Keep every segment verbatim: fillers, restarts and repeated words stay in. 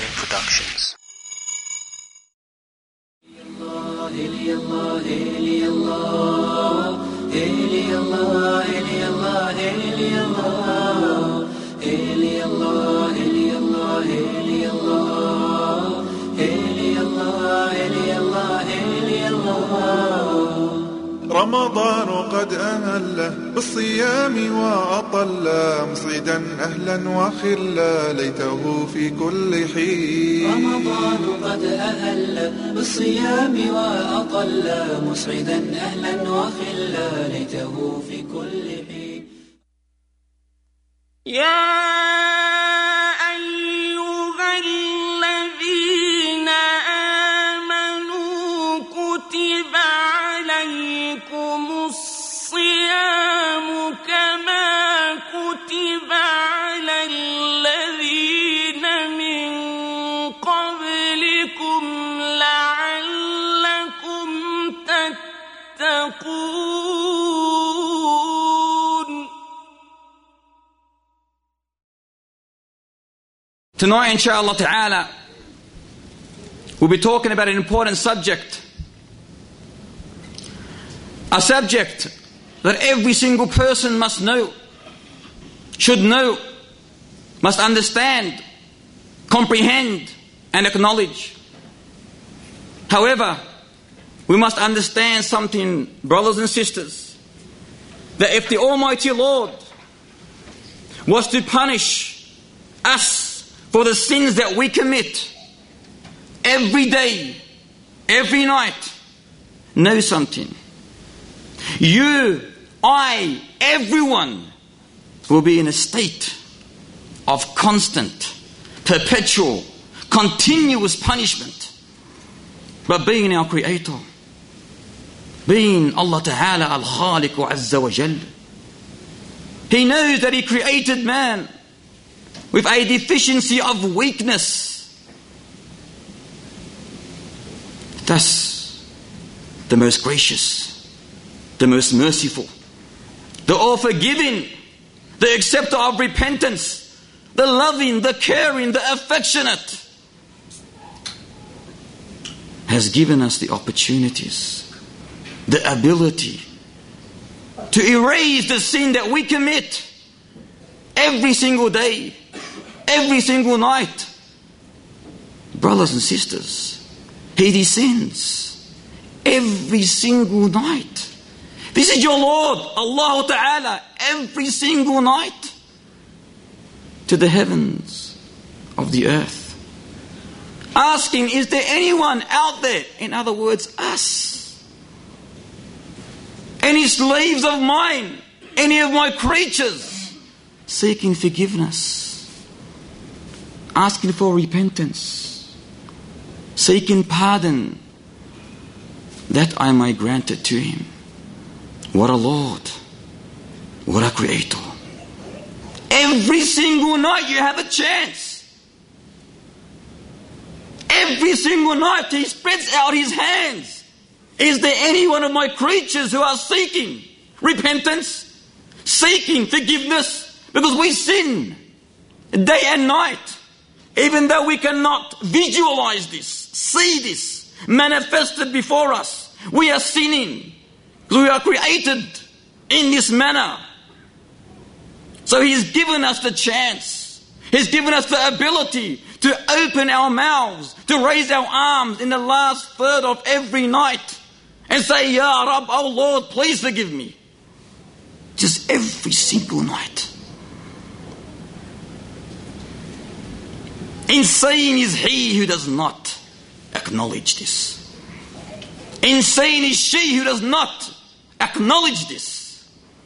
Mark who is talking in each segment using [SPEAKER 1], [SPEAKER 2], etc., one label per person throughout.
[SPEAKER 1] Productions.
[SPEAKER 2] رمضان قد أهله بالصيام وأطل مصعدا أهلا وخلا ليته في كل حين.
[SPEAKER 3] رمضان قد أهل بالصيام وأطل مصعدا أهلا وخلا ليته في كل حين.
[SPEAKER 4] يا
[SPEAKER 5] Tonight, inshallah ta'ala, we'll be talking about an important subject. A subject that every single person must know, should know, must understand, comprehend, and acknowledge. However, we must understand something, brothers and sisters, that if the Almighty Lord was to punish us for the sins that we commit every day, every night, know something. You, I, everyone will be in a state of constant, perpetual, continuous punishment. But being our Creator, being Allah Ta'ala Al-Khaliq wa Azza wa Jal, He knows that He created man with a deficiency of weakness. Thus, the most gracious, the most merciful, the all-forgiving, the acceptor of repentance, the loving, the caring, the affectionate, has given us the opportunities, the ability to erase the sin that we commit every single day, every single night. Brothers and sisters, He descends every single night. This is your Lord, Allah Ta'ala, every single night to the heavens of the earth, asking, is there anyone out there, in other words, us, any slaves of mine, any of my creatures, seeking forgiveness, asking for repentance, seeking pardon, that I might grant it to Him. What a Lord, what a Creator. Every single night you have a chance. Every single night He spreads out His hands. Is there any one of my creatures who are seeking repentance, seeking forgiveness? Because we sin day and night. Even though we cannot visualize this, see this manifested before us, we are sinning. We are created in this manner. So He's given us the chance. He's given us the ability to open our mouths, to raise our arms in the last third of every night and say, Ya Rabb, oh Lord, please forgive me. Just every single night. Insane is he who does not acknowledge this. Insane is she who does not acknowledge this.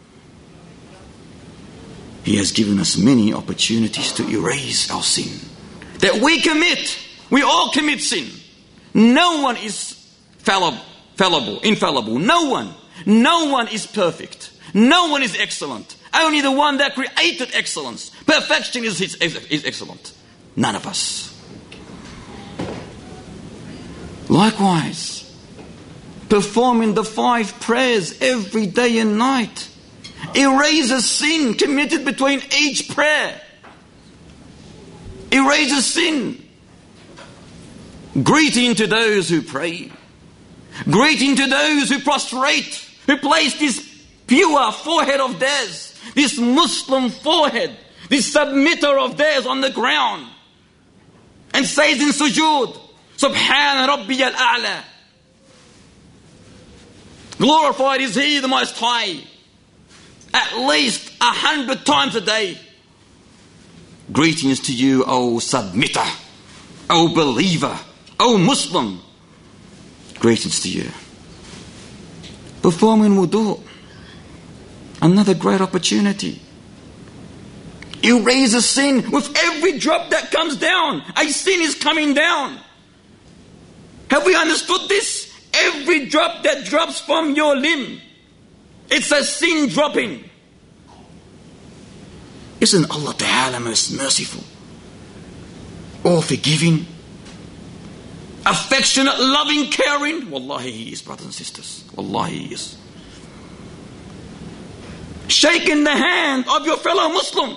[SPEAKER 5] He has given us many opportunities to erase our sin that we commit. We all commit sin. No one is fallible, fallible, infallible. No one. No one is perfect. No one is excellent. Only the one that created excellence. Perfection is, is, is excellent. None of us. Likewise, performing the five prayers every day and night erases sin committed between each prayer. Erases sin. Greeting to those who pray. Greeting to those who prostrate, who place this pure forehead of theirs, this Muslim forehead, this submitter of theirs on the ground, and says in sujood, Subhan Rabbi al-A'la. Glorified is He, the Most High, at least a hundred times a day. Greetings to you, O submitter, O believer, O Muslim. Greetings to you. Performing wudu, another great opportunity. Erase a sin with every drop that comes down. A sin is coming down. Have we understood this? Every drop that drops from your limb, it's a sin dropping. Isn't Allah Ta'ala most merciful, all forgiving, affectionate, loving, caring? Wallahi He is, brothers and sisters. Wallahi He is. Shaking the hand of your fellow Muslim.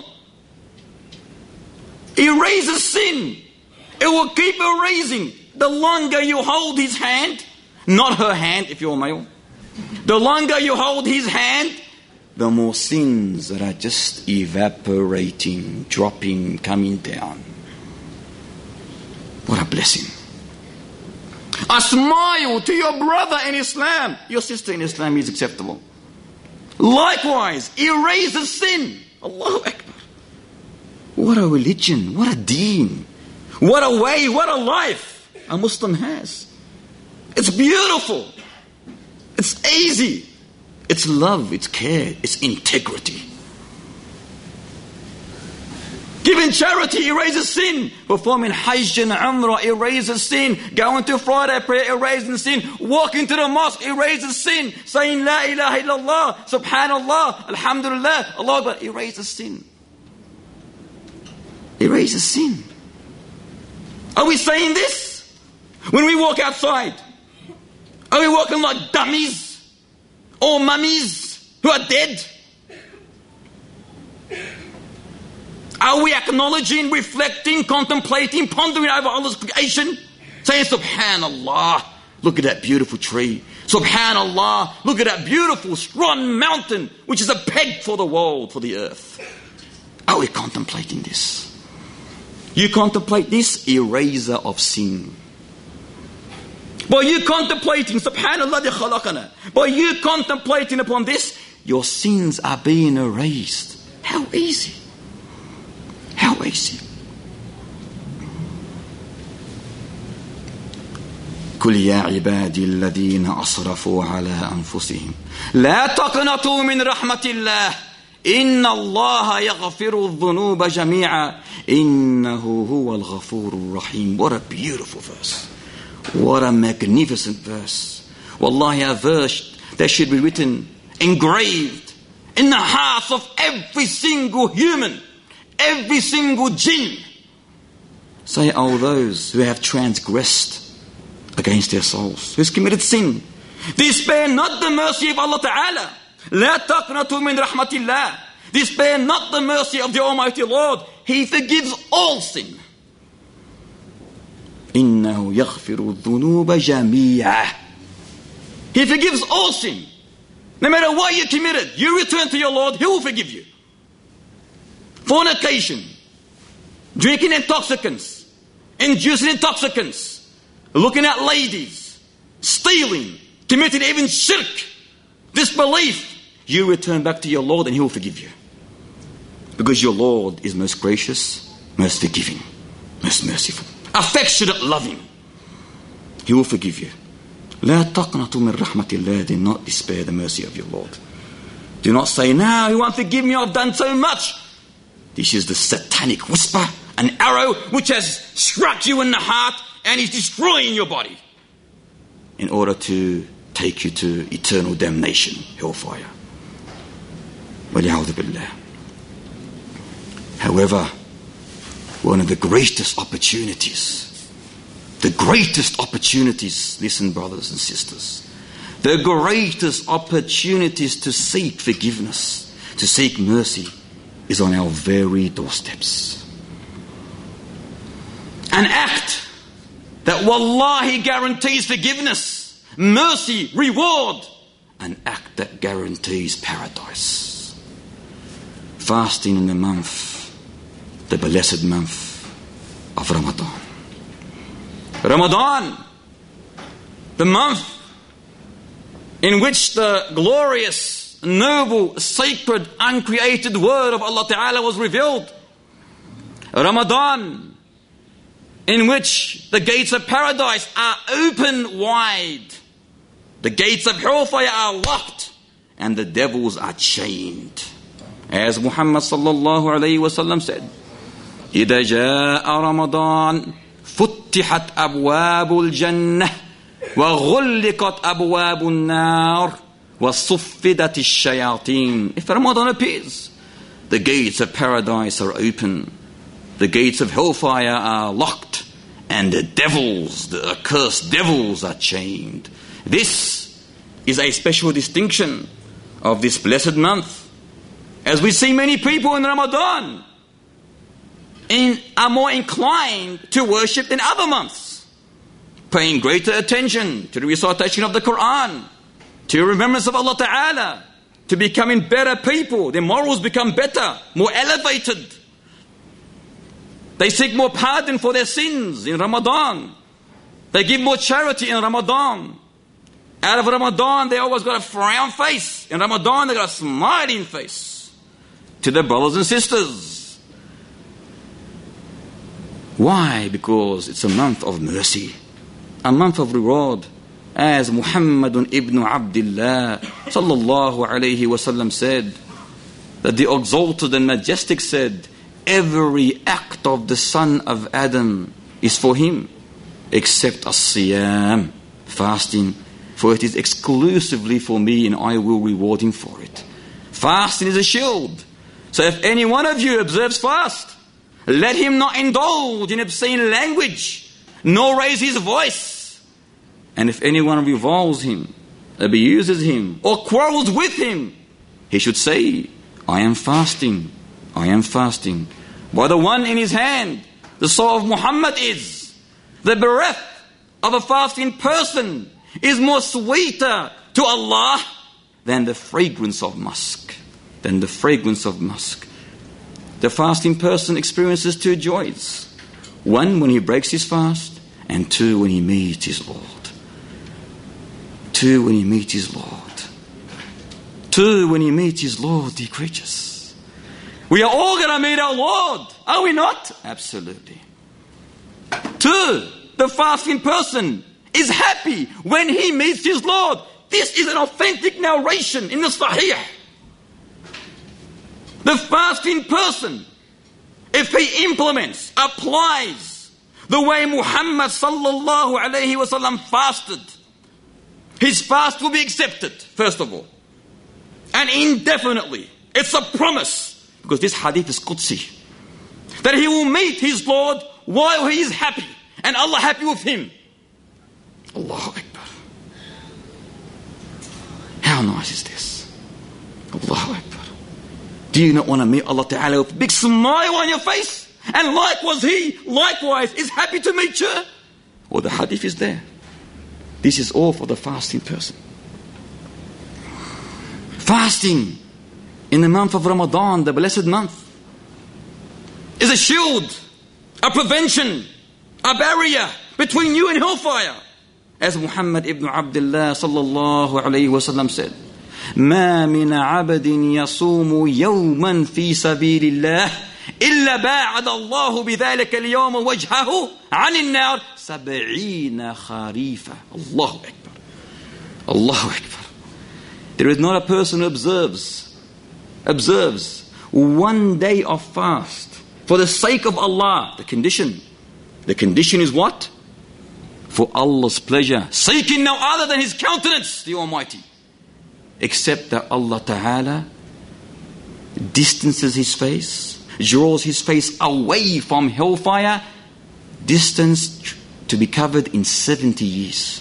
[SPEAKER 5] Erases sin. It will keep erasing. The longer you hold his hand, not her hand if you're male, the longer you hold his hand, the more sins that are just evaporating, dropping, coming down. What a blessing. A smile to your brother in Islam, your sister in Islam is acceptable. Likewise, erase the sin. Allahu Akbar. What a religion, what a deen, what a way, what a life a Muslim has. It's beautiful. It's easy. It's love, it's care, it's integrity. Giving charity erases sin. Performing Hajj and Umrah erases sin. Going to Friday prayer erases sin. Walking to the mosque erases sin. Saying La ilaha illallah, Subhanallah, Alhamdulillah, Allah Akbar erases sin. Erases sin. Are we saying this when we walk outside? Are we walking like dummies or mummies who are dead? Are we acknowledging, reflecting, contemplating, pondering over Allah's creation? Saying, Subhanallah, look at that beautiful tree. Subhanallah, look at that beautiful, strong mountain, which is a peg for the world, for the earth. Are we contemplating this? You contemplate this, eraser of sin. By you contemplating, Subhanallah di khalaqana, by you contemplating upon this, your sins are being erased. How easy. How easy. قل يا عبادي الذين أسرفوا على أنفسهم لا تقنطوا من رحمة الله إن الله يغفر الذنوب جميعا إنه هو الغفور الرحيم. What a beautiful verse. What a magnificent verse. Wallahi, a verse that should be written, engraved in the hearts of every single human, every single jinn. Say, oh, those who have transgressed against their souls, who's committed sin, despair not the mercy of Allah Ta'ala. لا تقنطوا من رحمة الله. Despair not the mercy of the Almighty Lord. He forgives all sin. إنه يغفر الذنوب جميعا. He forgives all sin. No matter what you committed, you return to your Lord, He will forgive you. Fornication, drinking intoxicants, inducing intoxicants, looking at ladies, stealing, committing even shirk, disbelief, you return back to your Lord and He will forgive you. Because your Lord is most gracious, most forgiving, most merciful, affectionate, loving. He will forgive you. لا تقنطوا من رحمة الله. Do not despair the mercy of your Lord. Do not say, no, He won't forgive me, I've done so much. This is the satanic whisper, an arrow which has struck you in the heart and is destroying your body in order to take you to eternal damnation, hellfire. وَلِعَوْذُ بِاللَّهِ. However, one of the greatest opportunities, the greatest opportunities, listen brothers and sisters, the greatest opportunities to seek forgiveness, to seek mercy, is on our very doorsteps. An act that wallahi guarantees forgiveness, mercy, reward, an act that guarantees paradise. Fasting in the month, the blessed month of Ramadan. Ramadan, the month in which the glorious, noble, sacred, uncreated word of Allah Ta'ala was revealed. Ramadan, in which the gates of paradise are open wide. The gates of hellfire are locked and the devils are chained. As Muhammad sallallahu alayhi wa sallam said, إِذَا جَاءَ رَمَضَانَ فُتِّحَتْ أَبْوَابُ الْجَنَّةِ وَغُلِّقَتْ أَبْوَابُ النَّارِ وَصُفِّدَتِ الشَّيَاطِينَ. If Ramadan appears, the gates of paradise are open, the gates of hellfire are locked, and the devils, the accursed devils, are chained. This is a special distinction of this blessed month. As we see many people in Ramadan in, are more inclined to worship than other months, paying greater attention to the recitation of the Quran, to remembrance of Allah Ta'ala, to becoming better people. Their morals become better, more elevated. They seek more pardon for their sins in Ramadan. They give more charity in Ramadan. Out of Ramadan, they always got a frown face. In Ramadan, they got a smiling face to their brothers and sisters. Why? Because it's a month of mercy, a month of reward. As Muhammadun ibn Abdullah sallallahu alayhi wasallam said, that the exalted and majestic said, every act of the son of Adam is for him, except as-siyam, fasting, for it is exclusively for me and I will reward him for it. Fasting is a shield. So if any one of you observes fast, let him not indulge in obscene language, nor raise his voice. And if anyone reviles him, abuses him, or quarrels with him, he should say, I am fasting, I am fasting. By the one in his hand, the soul of Muhammad is. The breath of a fasting person is more sweeter to Allah than the fragrance of musk. Than the fragrance of musk. The fasting person experiences two joys. One, when he breaks his fast, and two, when he meets his Lord. Two, when he meets his Lord. Two, when he meets his Lord, dear creatures. We are all going to meet our Lord, are we not? Absolutely. Two, the fasting person is happy when he meets his Lord. This is an authentic narration in the Sahih. The fasting person, if he implements, applies the way Muhammad sallallahu alayhi wa sallam fasted, his fast will be accepted, first of all. And indefinitely. It's a promise. Because this hadith is Qudsi. That he will meet his Lord while he is happy. And Allah happy with him. Allahu Akbar. How nice is this? Allahu Akbar. Do you not want to meet Allah Ta'ala with a big smile on your face? And likewise he, likewise, is happy to meet you? Well, the hadith is there. This is all for the fasting person. Fasting in the month of Ramadan, the blessed month, is a shield, a prevention, a barrier between you and hellfire. As Muhammad ibn Abdullah sallallahu alayhi wa sallam said, ما من عبد يصوم يوما في سبيل الله إلا باعد الله بذلك اليوم وجهه عن النار سبعين خريفا. Allahu Akbar. Allahu Akbar. There is not a person who observes, observes one day of fast for the sake of Allah. The condition, the condition is what? For Allah's pleasure, seeking no other than His countenance, the Almighty. Except that Allah Ta'ala distances His face, draws His face away from hellfire, distance to be covered in seventy years.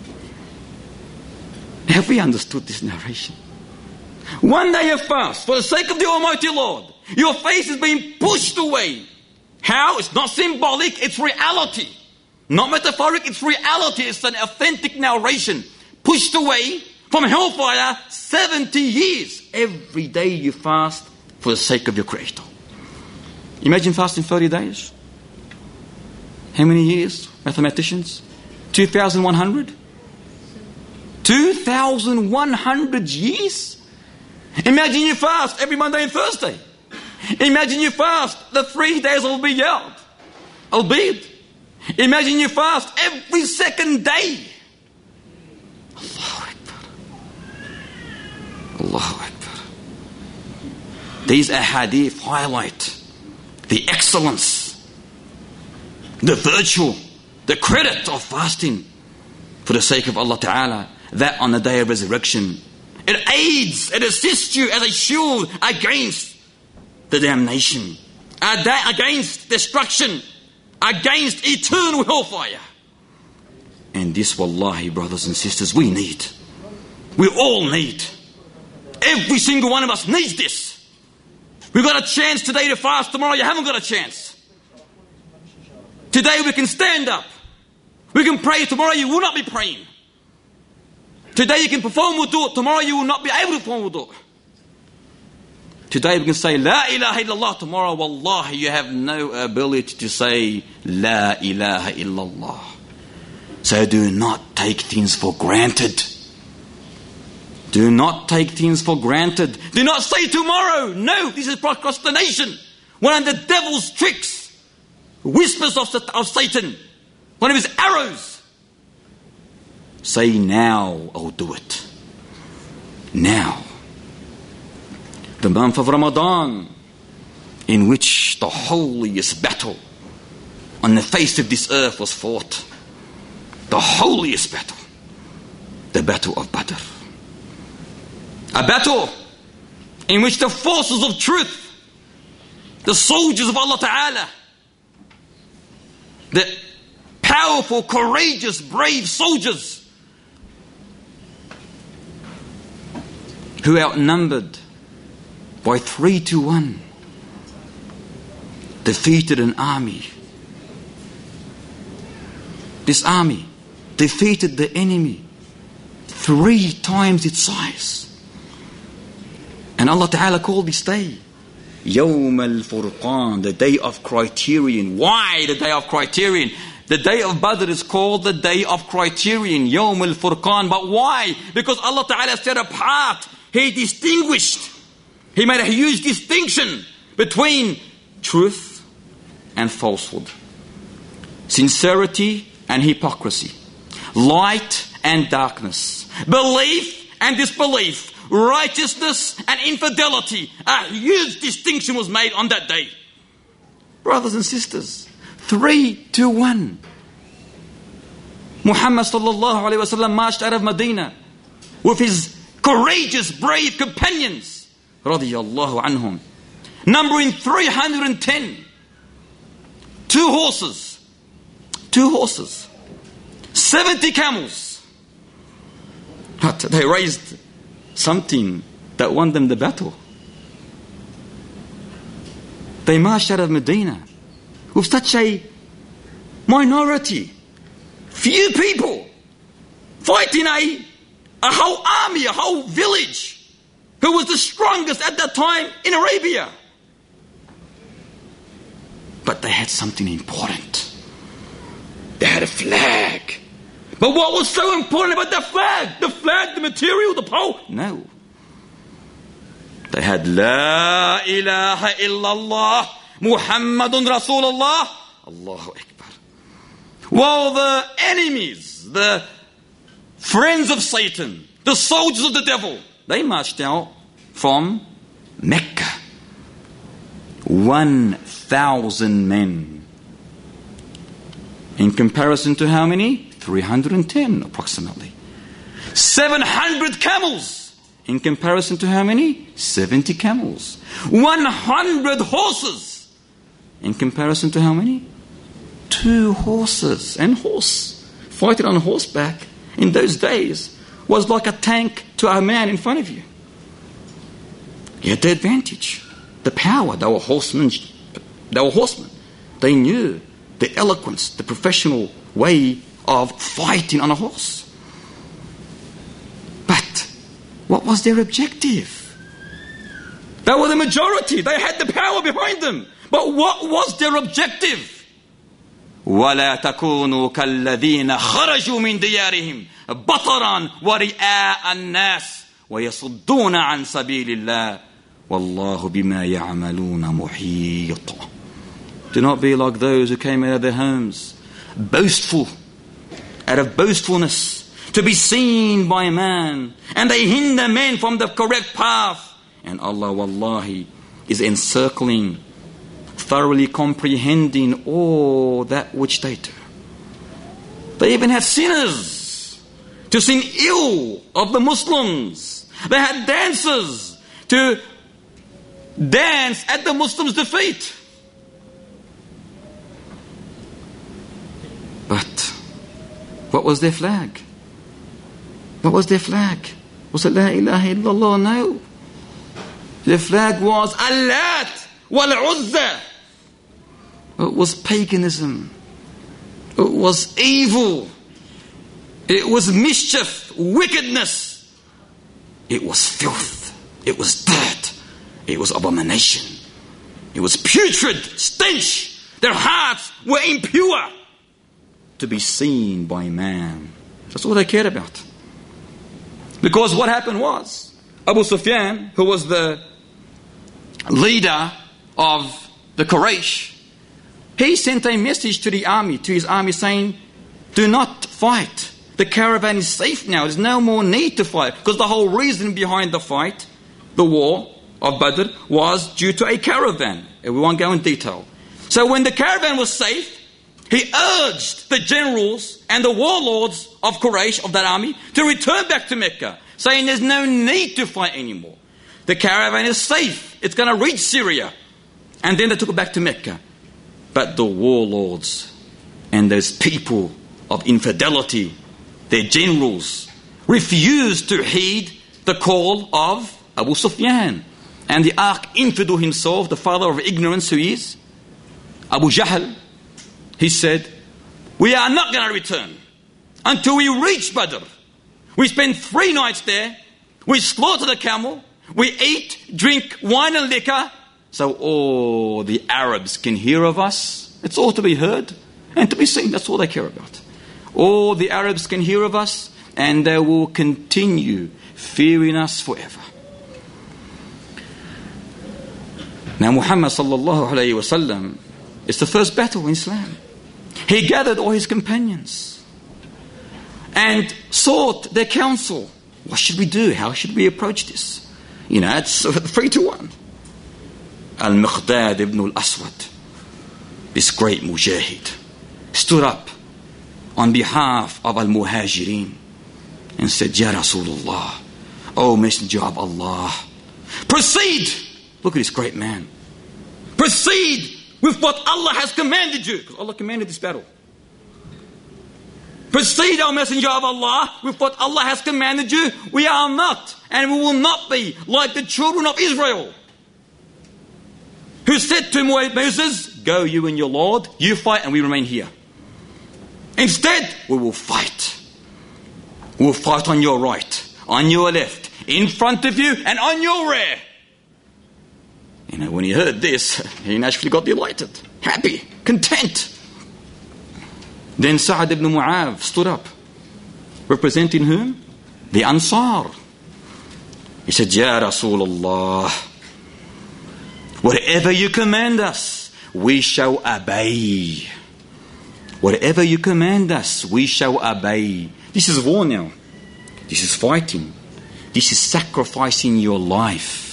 [SPEAKER 5] Have we understood this narration? One day of fast, for the sake of the Almighty Lord, your face is being pushed away. How? It's not symbolic, it's reality. Not metaphoric, it's reality. It's an authentic narration. Pushed away from hellfire seventy years. Every day you fast for the sake of your Creator. Imagine fasting thirty days. How many years, mathematicians? two thousand one hundred? two thousand one hundred years? Imagine you fast every Monday and Thursday. Imagine you fast the three days of Al-Biyad. Al-Bid. Imagine you fast every second day. Allahu Akbar. Allahu Akbar. These ahadith highlight the excellence, the virtue, the credit of fasting for the sake of Allah Ta'ala. That on the day of resurrection, it aids, it assists you as a shield against the damnation, against destruction, against eternal hellfire. And this, wallahi, brothers and sisters, we need. We all need. Every single one of us needs this. We've got a chance today to fast. Tomorrow you haven't got a chance. Today we can stand up. We can pray. Tomorrow you will not be praying. Today you can perform wudu. Tomorrow you will not be able to perform wudu. Today we can say La ilaha illallah. Tomorrow, wallahi, you have no ability to say La ilaha illallah. So do not take things for granted. Do not take things for granted. Do not say tomorrow. No, this is procrastination. One of the devil's tricks. Whispers of, of Satan. One of his arrows. Say now, I'll do it. Now. The month of Ramadan, in which the holiest battle on the face of this earth was fought. The holiest battle. The battle of Badr. A battle in which the forces of truth, the soldiers of Allah Ta'ala, the powerful, courageous, brave soldiers who outnumbered by three to one, defeated an army. This army defeated the enemy three times its size. And Allah Ta'ala called this day Yawm al-Furqan, the day of criterion. Why the day of criterion? The day of Badr is called the day of criterion, Yawm al-Furqan. But why? Because Allah Ta'ala set apart. He distinguished. He made a huge distinction between truth and falsehood, sincerity and hypocrisy, light and darkness, belief and disbelief, righteousness and infidelity. A huge distinction was made on that day. Brothers and sisters, three to one. Muhammad sallallahu alayhi wa sallam marched out of Medina with his courageous, brave companions, radiyallahu anhum, numbering three hundred ten. Two horses, two horses, seventy camels. But they raised something that won them the battle. They marched out of Medina with such a minority, few people, fighting a, a whole army, a whole village, who was the strongest at that time in Arabia. But they had something important. They had a flag. But what was so important about the flag? The flag, the material, the pole? No. They had La ilaha illallah Muhammadun Rasulullah. Allahu Akbar. While the enemies, the friends of Satan, the soldiers of the devil, they marched out from Mecca. One thousand men. In comparison to how many? three hundred ten approximately. seven hundred camels. In comparison to how many? seventy camels. one hundred horses. In comparison to how many? Two horses. And horse, fighting on horseback in those days, was like a tank to a man in front of you. You had the advantage, the power. They were horsemen. They were horsemen. They knew the eloquence, the professional way of fighting on a horse. But what was their objective? They were the majority. They had the power behind them. But what was their objective? وَلَا تَكُونُوا كَالَّذِينَ خَرَجُوا مِنْ دِيَارِهِمْ بَطَرًا وَرِئَاءَ النَّاسِ وَيَصُدُّونَ عَنْ سَبِيلِ اللَّهِ وَاللَّهُ بِمَا يَعْمَلُونَ مُحِيطٌ. Do not be like those who came out of their homes, boastful, out of boastfulness, to be seen by man, and they hinder men from the correct path. And Allah, wallahi, is encircling, thoroughly comprehending all that which they do. They even had sinners to sing ill of the Muslims. They had dancers to dance at the Muslims' defeat. But what was their flag? What was their flag? Was it La ilaha illallah? No. The flag was Allat wal-Uzza. It was paganism. It was evil. It was mischief, wickedness. It was filth. It was dirt. It was abomination. It was putrid stench. Their hearts were impure to be seen by man. That's all they cared about. Because what happened was, Abu Sufyan, who was the leader of the Quraysh, he sent a message to the army, to his army, saying, do not fight. The caravan is safe now. There's no more need to fight. Because the whole reason behind the fight, the war of Badr, was due to a caravan. We won't go in detail. So when the caravan was safe, he urged the generals and the warlords of Quraysh, of that army, to return back to Mecca, saying there's no need to fight anymore. The caravan is safe. It's going to reach Syria. And then they took it back to Mecca. But the warlords and those people of infidelity, their generals, refused to heed the call of Abu Sufyan. And the arch-infidel himself, the father of ignorance who is Abu Jahl, he said, we are not going to return until we reach Badr. We spend three nights there. We slaughter the camel. We eat, drink wine and liquor. So all the Arabs can hear of us. It's all to be heard and to be seen. That's all they care about. All the Arabs can hear of us, and they will continue fearing us forever. Now Muhammad sallallahu alayhi wa sallam, it's the first battle in Islam. He gathered all his companions and sought their counsel. What should we do? How should we approach this? You know, it's three to one. Al-Miqdad ibn al-Aswad, this great mujahid, stood up on behalf of Al-Muhajirin and said, Ya Rasulullah, O Messenger of Allah, proceed. Look at this great man. Proceed with what Allah has commanded you. Because Allah commanded this battle. Proceed, O Messenger of Allah, with what Allah has commanded you. We are not, and we will not be like the children of Israel, who said to Moses, go you and your Lord, you fight and we remain here. Instead, we will fight. We will fight on your right, on your left, in front of you and on your rear. You know, when he heard this, he naturally got delighted, happy, content. Then Sa'ad ibn Mu'adh stood up, representing whom? The Ansar. He said, Ya Rasulullah, whatever you command us, we shall obey. Whatever you command us, we shall obey. This is war now. This is fighting. This is sacrificing your life.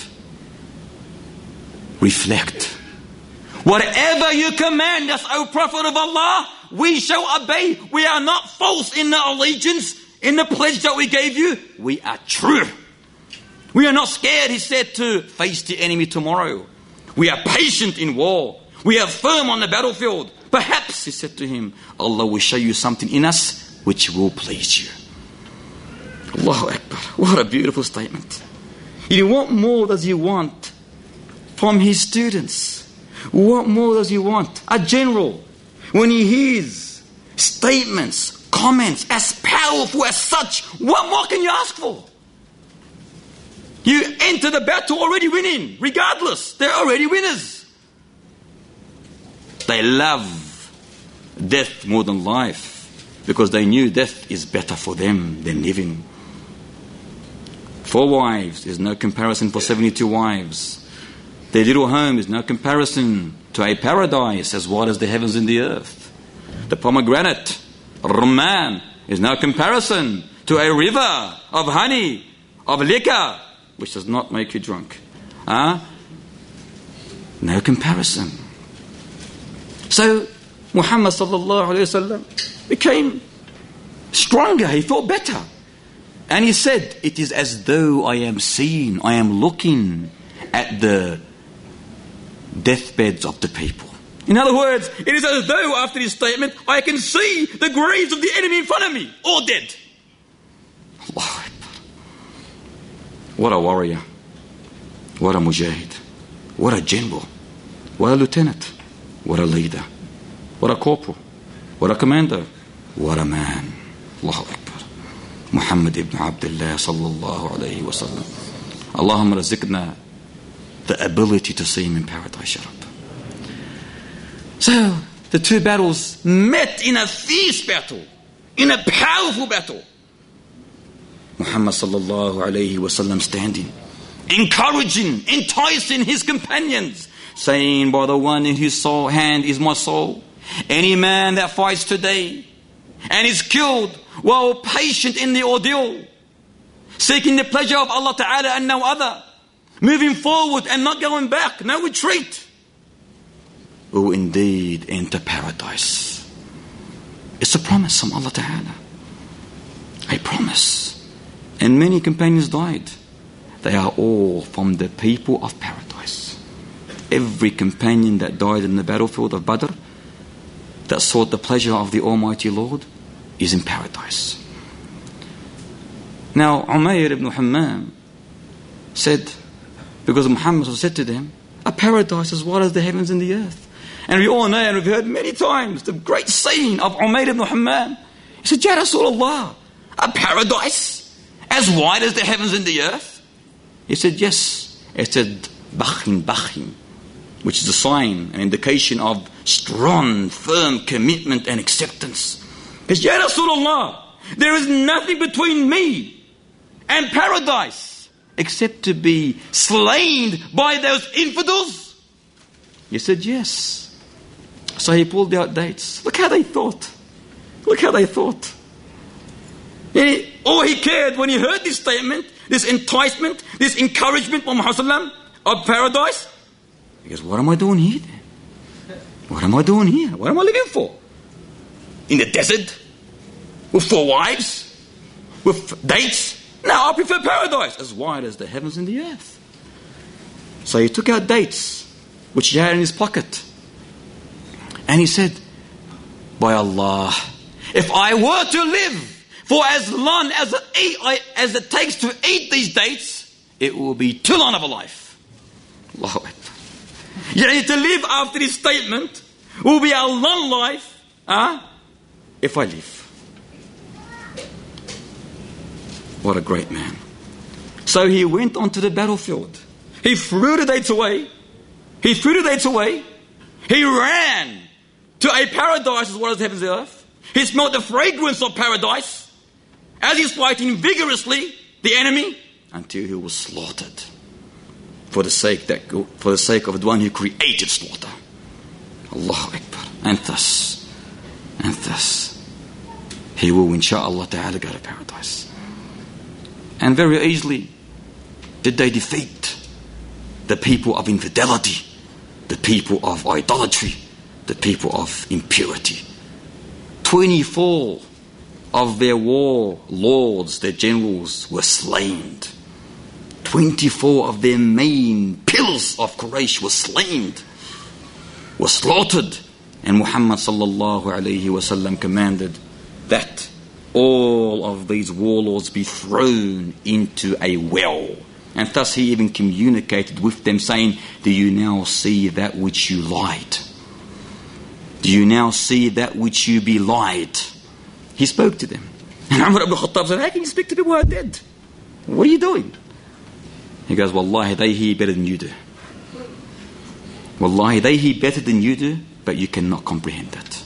[SPEAKER 5] Reflect. Whatever you command us, O Prophet of Allah, we shall obey. We are not false in the allegiance, in the pledge that we gave you. We are true. We are not scared, he said, to face the enemy tomorrow. We are patient in war. We are firm on the battlefield. Perhaps, he said to him, Allah will show you something in us which will please you. Allahu Akbar. What a beautiful statement. You know, what more does he want from his students? What more does he want? A general, when he hears statements, comments as powerful as such. What more can you ask for? You enter the battle already winning, regardless. They're already winners. They love death more than life because they knew death is better for them than living. Four wives is no comparison for seventy-two wives. Their little home is no comparison to a paradise as wide as the heavens and the earth. The pomegranate, rumman, is no comparison to a river of honey, of liquor, which does not make you drunk. Huh? No comparison. So Muhammad sallallahu alayhi wa sallam became stronger. He felt better. And he said, it is as though I am seeing, I am looking at the deathbeds of the people. In other words, it is as though after this statement, I can see the graves of the enemy in front of me, all dead. Allahu Akbar. What a warrior. What a mujahid. What a general. What a lieutenant. What a leader. What a corporal. What a commander. What a man. Allahu Akbar. Muhammad ibn Abdullah sallallahu alayhi wa sallam. Allahumma razikna the ability to see him in paradise, Ya Rabb. So, the two battles met in a fierce battle, in a powerful battle. Muhammad sallallahu alayhi wa sallam standing, encouraging, enticing his companions, saying, by the one in whose soul, hand is my soul, any man that fights today and is killed while patient in the ordeal, seeking the pleasure of Allah Ta'ala and no other, moving forward and not going back, no retreat, will indeed enter paradise. It's a promise from Allah Ta'ala. A promise. And many companions died. They are all from the people of paradise. Every companion that died in the battlefield of Badr, that sought the pleasure of the Almighty Lord, is in paradise. Now, Umayr ibn Hammam said, because Muhammad said to them, a paradise as wide as the heavens and the earth. And we all know, and we've heard many times, the great saying of Umayr ibn Hammam. He said, Ya Rasulullah, a paradise as wide as the heavens and the earth? He said, yes. He said, Bakhin, Bakhin, which is a sign, an indication of strong, firm commitment and acceptance. He said, Ya Rasulullah, there is nothing between me and paradise except to be slain by those infidels. He said, yes. So he pulled out dates. Look how they thought. Look how they thought. And he, all he cared when he heard this statement, this enticement, this encouragement from Muhammad of paradise, he goes, what am I doing here then? What am I doing here? What am I living for? In the desert? With four wives? With dates? No, I prefer paradise as wide as the heavens and the earth. So he took out dates, which he had in his pocket. And he said, by Allah, if I were to live for as long as it, eat, as it takes to eat these dates, it will be too long of a life. Allahu Akbar. Yani to live after this statement will be a long life, huh? If I live. What a great man. So he went onto the battlefield. He threw the dates away. He threw the dates away. He ran to a paradise as well as heaven's earth. He smelled the fragrance of paradise as he's fighting vigorously the enemy until he was slaughtered for the sake that for the sake of the one who created slaughter. Allahu Akbar. And thus, and thus, he will, insha'Allah ta'ala, go to paradise. And very easily did they defeat the people of infidelity, the people of idolatry, the people of impurity. twenty-four of their war lords, their generals, were slain. twenty-four of their main pillars of Quraysh were slain, were slaughtered. And Muhammad sallallahu alayhi wa sallam commanded that all of these warlords be thrown into a well. And thus he even communicated with them saying, do you now see that which you lied? Do Do you now see that which you belied? He spoke to them. And Umar ibn Khattab said, how can you speak to people who are dead? What are you doing? He goes, Wallahi, they hear better than you do. Wallahi, they hear better than you do, but you cannot comprehend that.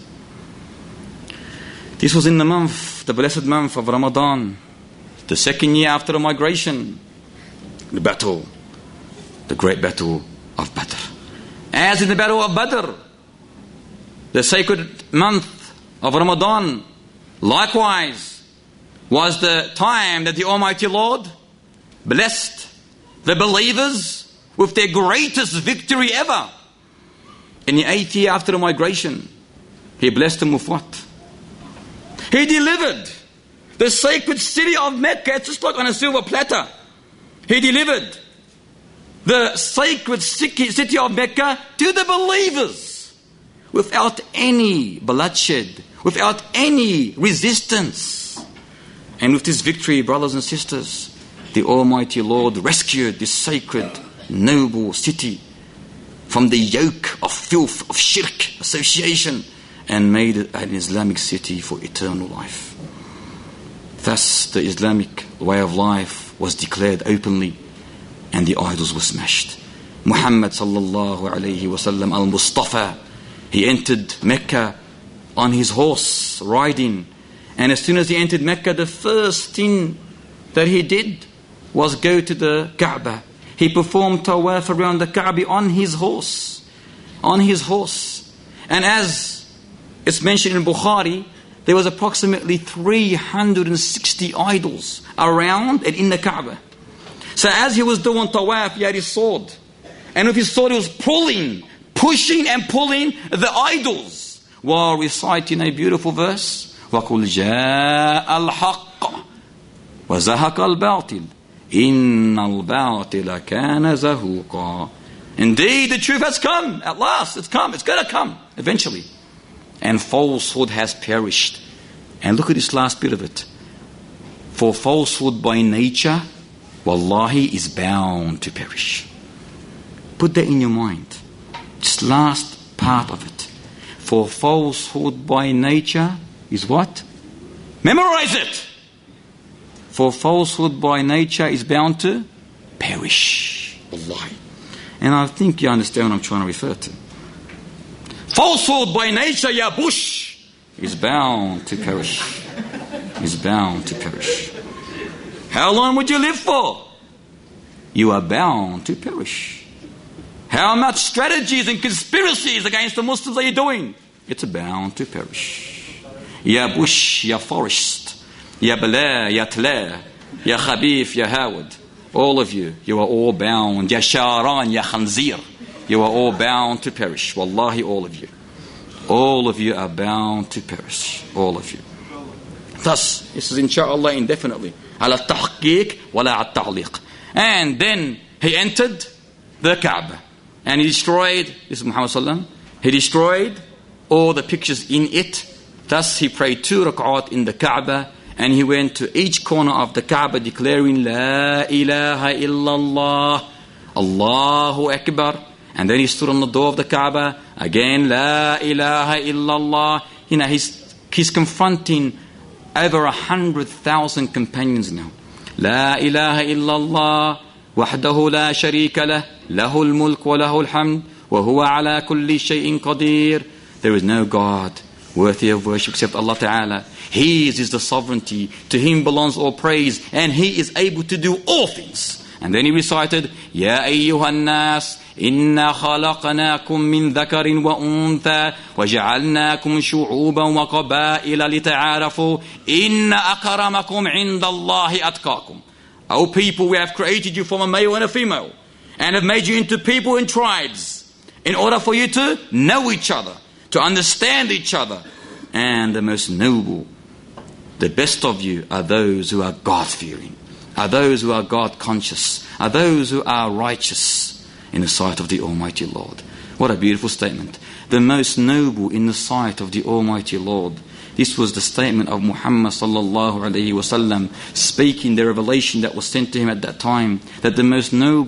[SPEAKER 5] This was in the month, the blessed month of Ramadan, the second year after the migration, the battle, the great battle of Badr. As in the battle of Badr, the sacred month of Ramadan, likewise, was the time that the Almighty Lord blessed the believers with their greatest victory ever. In the eighth year after the migration, He blessed them with what? He delivered the sacred city of Mecca, it's just like on a silver platter. He delivered the sacred city of Mecca to the believers without any bloodshed, without any resistance. And with this victory, brothers and sisters, the Almighty Lord rescued this sacred, noble city from the yoke of filth, of shirk, association, and made it an Islamic city for eternal life. Thus, the Islamic way of life was declared openly, and the idols were smashed. Muhammad sallallahu alayhi wasallam al-Mustafa, he entered Mecca on his horse, riding. And as soon as he entered Mecca, the first thing that he did was go to the Kaaba. He performed tawaf around the Kaaba on his horse. On his horse. And as it's mentioned in Bukhari, there was approximately three hundred sixty idols around and in the Kaaba. So as he was doing tawaf, he had his sword. And with his sword he was pulling, pushing and pulling the idols while reciting a beautiful verse. وَقُلْ جَاءَ الْحَقَّ وَزَهَقَ الْبَاطِلِ إِنَّ الْبَاطِلَ كَانَ زَهُوقًا. Indeed, the truth has come. At last, it's come. It's going to come eventually. And falsehood has perished. And look at this last bit of it. For falsehood by nature, wallahi, is bound to perish. Put that in your mind. This last part of it. For falsehood by nature is what? Memorize it. For falsehood by nature is bound to perish. Wallahi. And I think you understand what I'm trying to refer to. Falsehood by nature, ya bush, is bound to perish. Is bound to perish. How long would you live for? You are bound to perish. How much strategies and conspiracies against the Muslims are you doing? It's bound to perish. Ya bush, ya forest, ya bala, ya tla, ya khabif, ya hawad. All of you, you are all bound. Ya sharan, ya khanzir. You are all bound to perish. Wallahi, all of you. All of you are bound to perish. All of you. Thus, this is insha'Allah indefinitely. Ala tahqiq wala ala ta'liq. And then he entered the Kaaba. And he destroyed, this is Muhammad sallallahu alaihi wasallam, he destroyed all the pictures in it. Thus he prayed two rak'at in the Kaaba. And he went to each corner of the Kaaba declaring, La ilaha illallah, Allahu Akbar. And then he stood on the door of the Kaaba. Again, La ilaha illallah. You know, he's, he's confronting over a hundred thousand companions now. La ilaha illallah. Wahdahu la sharika lah. Lahul mulk wa lahul hamd. Wa huwa ala kulli shay'in qadir. There is no God worthy of worship except Allah Ta'ala. His is the sovereignty. To Him belongs all praise. And He is able to do all things. And then he recited, Ya ayyuhan nas, inna khalaqnakum min dhakarin wa untha, wa ja'alnakum shu'uban wa qabaila lita'arafu, inna akramakum inda Allahi atqakum. O people, we have created you from a male and a female, and have made you into people and tribes, in order for you to know each other, to understand each other. And the most noble, the best of you are those who are God-fearing. Are those who are God conscious, are those who are righteous in the sight of the Almighty Lord. What a beautiful statement. The most noble in the sight of the Almighty Lord. This was the statement of Muhammad sallallahu alayhi wasallam, speaking the revelation that was sent to him at that time, that the most noble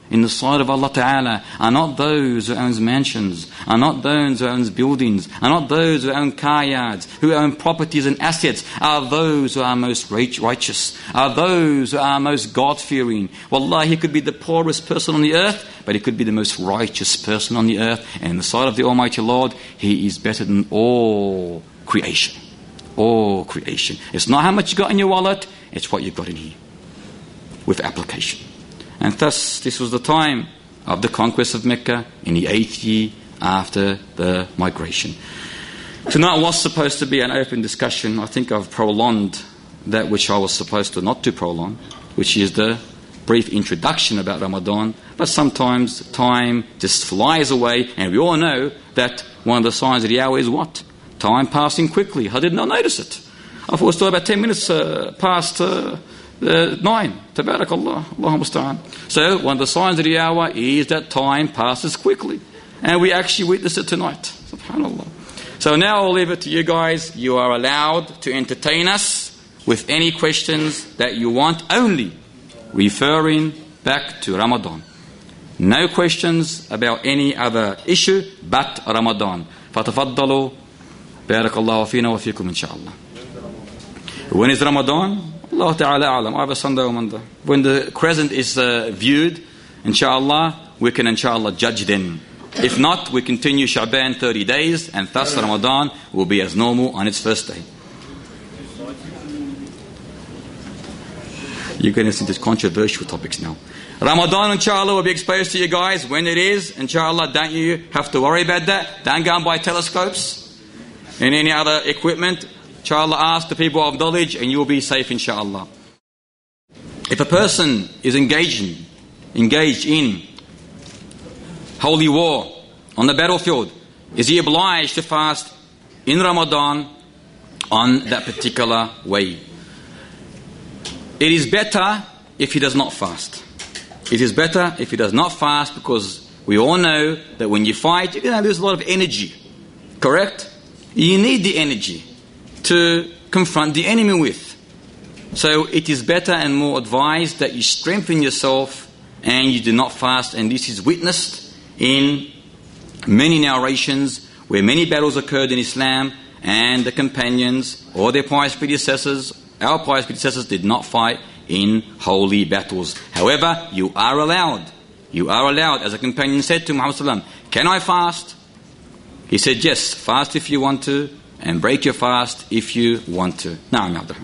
[SPEAKER 5] in the sight of Allah Ta'ala are not those who own mansions, are not those who own buildings, are not those who own car yards, who own properties and assets, are those who are most righteous, are those who are most God-fearing. Wallahi, he could be the poorest person on the earth, but he could be the most righteous person on the earth. And in the sight of the Almighty Lord, he is better than all creation. All creation. It's not how much you got in your wallet, it's what you've got in here, with application. And thus, this was the time of the conquest of Mecca in the eighth year after the migration. Tonight was supposed to be an open discussion. I think I've prolonged that which I was supposed to not to prolong, which is the brief introduction about Ramadan. But sometimes time just flies away, and we all know that one of the signs of the hour is what? Time passing quickly. I did not notice it. I thought it was still about ten minutes uh, past uh, uh, nine. Tabarakallah. Allahumma musta'an. So one of the signs of the hour is that time passes quickly. And we actually witness it tonight. SubhanAllah. So now I'll leave it to you guys. You are allowed to entertain us with any questions that you want, only referring back to Ramadan. No questions about any other issue but Ramadan. فَتَفَضَّلُوا بارك الله فينا وفيكم إن شاء الله. When is Ramadan? Allah Ta'ala A'lam. Either Sunday or Monday. When the crescent is uh, viewed, inshallah, we can inshallah judge then. If not, we continue Sha'ban thirty days, and thus Ramadan will be as normal on its first day. You're going to see these controversial topics now. Ramadan, inshallah, will be exposed to you guys. When it is, inshallah, don't you have to worry about that. Don't go and buy telescopes and any other equipment. Inshallah, ask the people of knowledge and you'll be safe, inshallah. If a person is engaged in, engaged in holy war on the battlefield, is he obliged to fast in Ramadan on that particular way? It is better if he does not fast. It is better if he does not fast, because we all know that when you fight, you're going to lose a lot of energy. Correct? You need the energy to confront the enemy with. So it is better and more advised that you strengthen yourself and you do not fast. And this is witnessed in many narrations where many battles occurred in Islam, and the companions or their pious predecessors, our pious predecessors, did not fight in holy battles. However, you are allowed. You are allowed. As a companion said to Muhammad sallallahu alaihi wasallam, can I fast? He said, yes, fast if you want to, and break your fast if you want to. Na'am, Abdurrahman.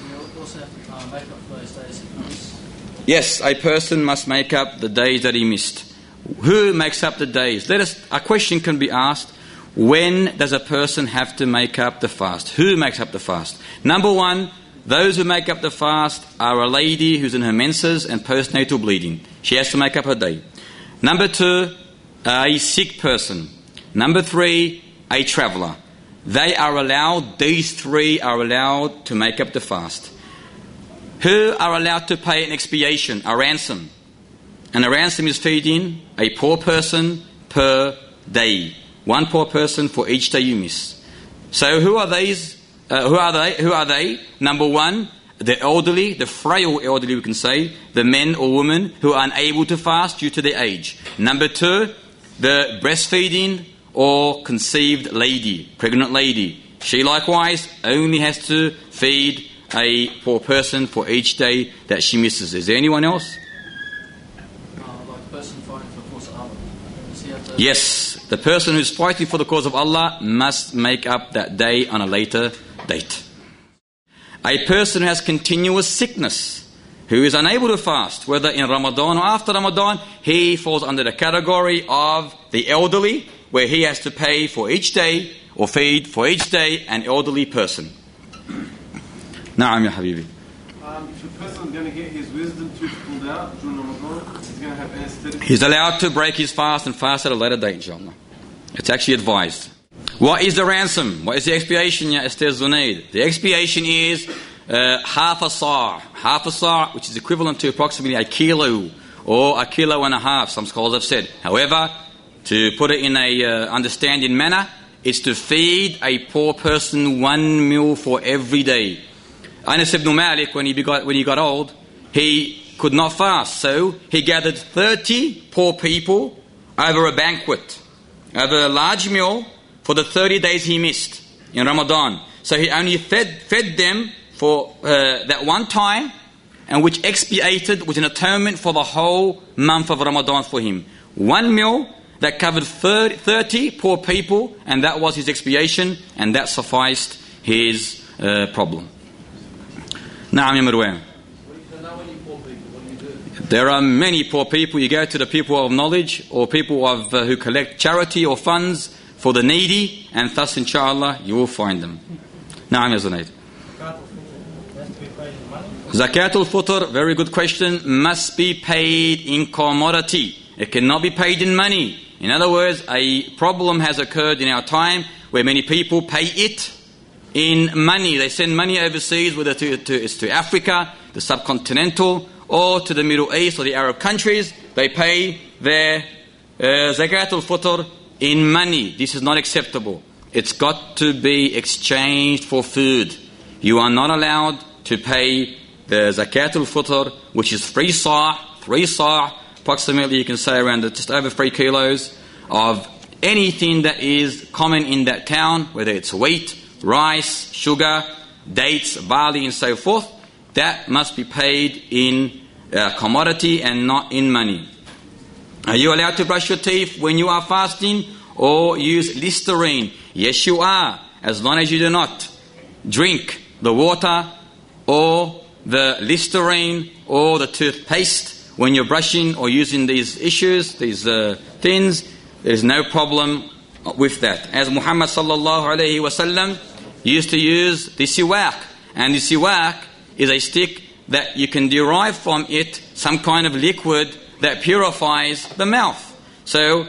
[SPEAKER 5] Yes, a person must make up the days that he missed. Who makes up the days? Let us. A question can be asked: when does a person have to make up the fast? Who makes up the fast? Number one, those who make up the fast are a lady who's in her menses and postnatal bleeding. She has to make up her day. Number two, a sick person. Number three, a traveller. They are allowed, these three are allowed to make up the fast. Who are allowed to pay an expiation, a ransom? And a ransom is feeding a poor person per day. One poor person for each day you miss. So who are these? Uh, who are they? Who are they? Number one, the elderly, the frail elderly, we can say, the men or women who are unable to fast due to their age. Number two, the breastfeeding or conceived lady, pregnant lady. She likewise only has to feed a poor person for each day that she misses. Is there anyone else?
[SPEAKER 1] Uh, like a person fighting for the cause of Allah. Does he have to...
[SPEAKER 5] Yes, the person who's fighting for the cause of Allah must make up that day on a later date. A person who has continuous sickness, who is unable to fast, whether in Ramadan or after Ramadan, he falls under the category of the elderly, where he has to pay for each day or feed for each day an elderly person. Na'am ya habibi.
[SPEAKER 4] Um, if a person is going to get his wisdom tooth pulled out during Ramadan, he's going to have anesthetic.
[SPEAKER 5] He's allowed to break his fast and fast at a later date, inshallah. It's actually advised. What is the ransom? What is the expiation, ya Esther Zunaid? The expiation is uh, half a sa'. Half a sa', which is equivalent to approximately a kilo or a kilo and a half, some scholars have said. However, to put it in a uh, understanding manner, it's to feed a poor person one meal for every day. Anas ibn Malik, when he got when he got old, he could not fast. So he gathered thirty poor people over a banquet, over a large meal for the thirty days he missed in Ramadan. So he only fed, fed them for uh, that one time, and which expiated, was an atonement for the whole month of Ramadan for him. One meal that covered thirty poor people, and that was his expiation, and that sufficed his uh, problem. Naam ya Marwan. There are many poor people. You go to the people of knowledge, or people of uh, who collect charity or funds for the needy, and thus inshallah you will find them. Naam ya Zunaid. Zakatul Fitr, very good question, must be paid in commodity. It cannot be paid in money. In other words, a problem has occurred in our time where many people pay it in money. They send money overseas, whether to, to, it's to Africa, the subcontinental, or to the Middle East or the Arab countries. They pay their uh, Zakatul Fitr in money. This is not acceptable. It's got to be exchanged for food. You are not allowed to pay the Zakatul Fitr, which is three sa', three sa', approximately you can say around just over three kilos of anything that is common in that town, whether it's wheat, rice, sugar, dates, barley and so forth. That must be paid in uh, commodity and not in money. Are you allowed to brush your teeth when you are fasting or use Listerine? Yes, you are, as long as you do not drink the water or the Listerine or the toothpaste when you're brushing or using these issues, these uh, things. There's no problem with that. As Muhammad sallallahu alayhi wasallam used to use the siwak, and the siwak is a stick that you can derive from it some kind of liquid that purifies the mouth. So uh,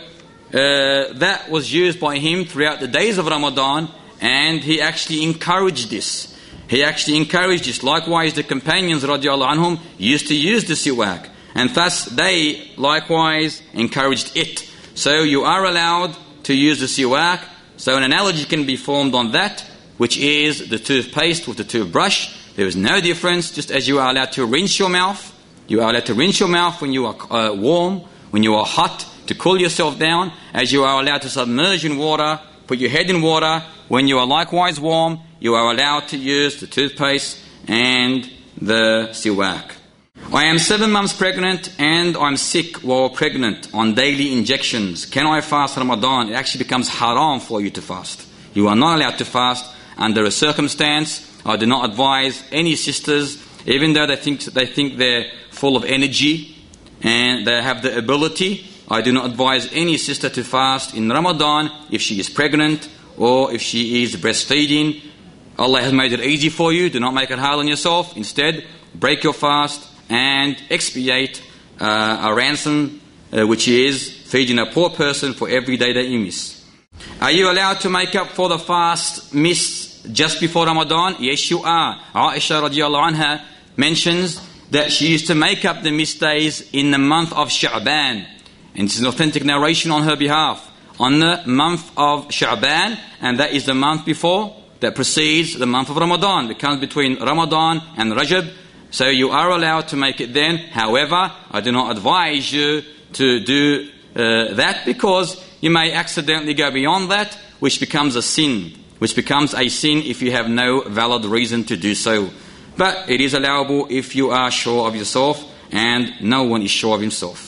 [SPEAKER 5] that was used by him throughout the days of Ramadan, and he actually encouraged this. He actually encouraged this. Likewise, the companions radiallahu anhum used to use the siwak, and thus they likewise encouraged it. So you are allowed to use the siwak. So an analogy can be formed on that, which is the toothpaste with the toothbrush. There is no difference. Just as you are allowed to rinse your mouth, you are allowed to rinse your mouth when you are uh, warm, when you are hot, to cool yourself down, as you are allowed to submerge in water, put your head in water. When you are likewise warm, you are allowed to use the toothpaste and the siwak. I am seven months pregnant and I'm sick while pregnant on daily injections. Can I fast Ramadan? It actually becomes haram for you to fast. You are not allowed to fast under a circumstance. I do not advise any sisters, even though they think they think they're full of energy and they have the ability. I do not advise any sister to fast in Ramadan if she is pregnant or if she is breastfeeding. Allah has made it easy for you. Do not make it hard on yourself. Instead, break your fast and expiate uh, a ransom, uh, which is feeding a poor person for every day that you miss. Are you allowed to make up for the fast missed just before Ramadan? Yes, you are. Aisha radiallahu anha mentions that she used to make up the missed days in the month of Sha'ban. And it's an authentic narration on her behalf. On the month of Sha'ban, and that is the month before, that precedes the month of Ramadan. It comes between Ramadan and Rajab. So you are allowed to make it then. However, I do not advise you to do uh, that, because you may accidentally go beyond that, which becomes a sin. Which becomes a sin if you have no valid reason to do so. But it is allowable if you are sure of yourself, and no one is sure of himself.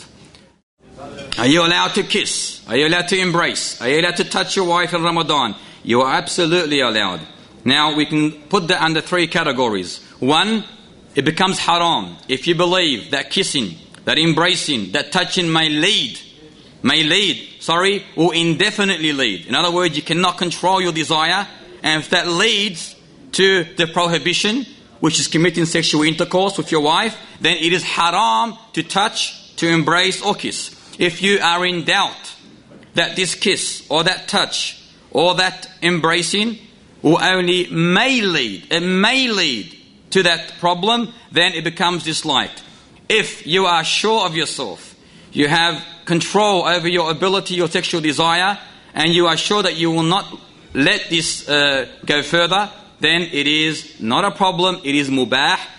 [SPEAKER 5] Are you allowed to kiss? Are you allowed to embrace? Are you allowed to touch your wife in Ramadan? You are absolutely allowed. Now we can put that under three categories. One, it becomes haram if you believe that kissing, that embracing, that touching may lead, may lead, sorry, or indefinitely lead. In other words, you cannot control your desire, and if that leads to the prohibition, which is committing sexual intercourse with your wife, then it is haram to touch, to embrace or kiss. If you are in doubt that this kiss or that touch or that embracing will only may lead, it may lead to that problem, then it becomes disliked. If you are sure of yourself, you have control over your ability, your sexual desire, and you are sure that you will not let this uh, go further, then it is not a problem, it is mubah,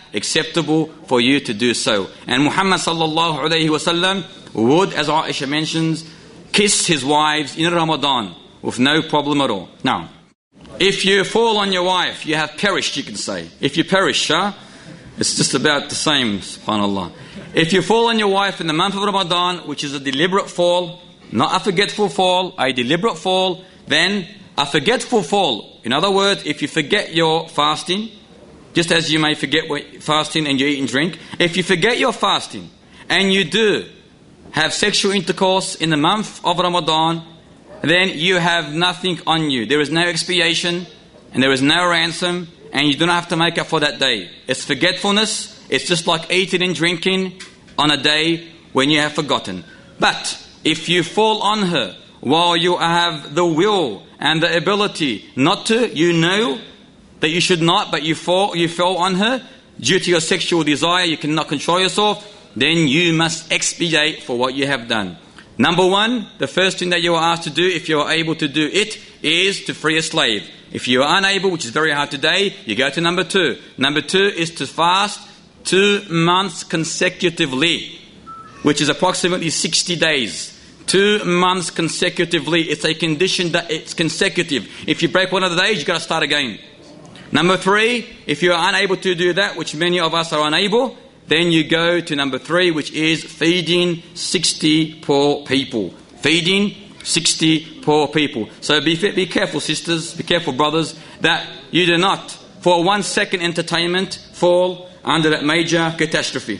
[SPEAKER 5] acceptable for you to do so. And Muhammad sallallahu alayhi wa sallam would, as Aisha mentions, kiss his wives in Ramadan with no problem at all. Now, if you fall on your wife, you have perished, you can say. If you perish, huh? It's just about the same, subhanAllah. If you fall on your wife in the month of Ramadan, which is a deliberate fall, not a forgetful fall, a deliberate fall, then a forgetful fall. In other words, if you forget your fasting, just as you may forget what fasting and you eat and drink, if you forget your fasting and you do have sexual intercourse in the month of Ramadan, then you have nothing on you. There is no expiation and there is no ransom, and you do not have to make up for that day. It's forgetfulness. It's just like eating and drinking on a day when you have forgotten. But if you fall on her while you have the will and the ability not to, you know that you should not, but you fall, you fell on her due to your sexual desire, you cannot control yourself, then you must expiate for what you have done. Number one, the first thing that you are asked to do, if you are able to do it, is to free a slave. If you are unable, which is very hard today, you go to number two. Number two is to fast two months consecutively, which is approximately sixty days. Two months consecutively. It's a condition that it's consecutive. If you break one of the days, you've got to start again. Number three, if you are unable to do that, which many of us are unable, then you go to number three, which is feeding sixty poor people. Feeding sixty poor people. So be, be careful, sisters, be careful, brothers, that you do not, for one second entertainment, fall under that major catastrophe.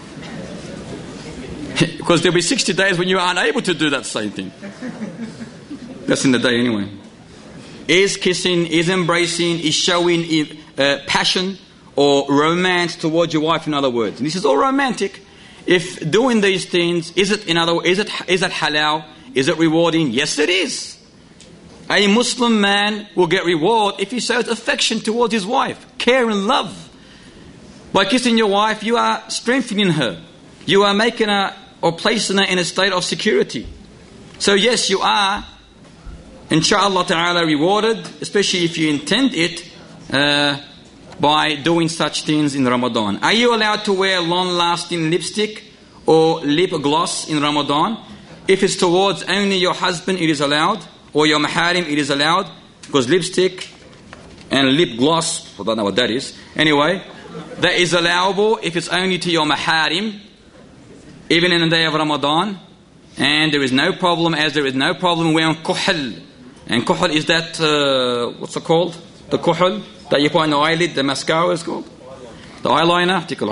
[SPEAKER 5] Because there'll be sixty days when you are unable to do that same thing. That's in the day anyway. Is kissing, is embracing, is showing uh, passion or romance towards your wife, in other words. And this is all romantic. If doing these things, is it in other is it is it halal? Is it rewarding? Yes, it is. A Muslim man will get reward if he shows affection towards his wife, care and love. By kissing your wife, you are strengthening her. You are making her or placing her in a state of security. So yes, you are, inshaAllah ta'ala, rewarded, especially if you intend it uh, by doing such things in Ramadan. Are you allowed to wear long-lasting lipstick or lip gloss in Ramadan? If it's towards only your husband, it is allowed, or your maharim, it is allowed, because lipstick and lip gloss, I don't know what that is. Anyway, that is allowable if it's only to your maharim, even in the day of Ramadan, and there is no problem, as there is no problem wearing kuhl. And kuhl is that, uh, what's it called? The kuhl that you put on the eyelid, the mascara is called? The eyeliner? Tikal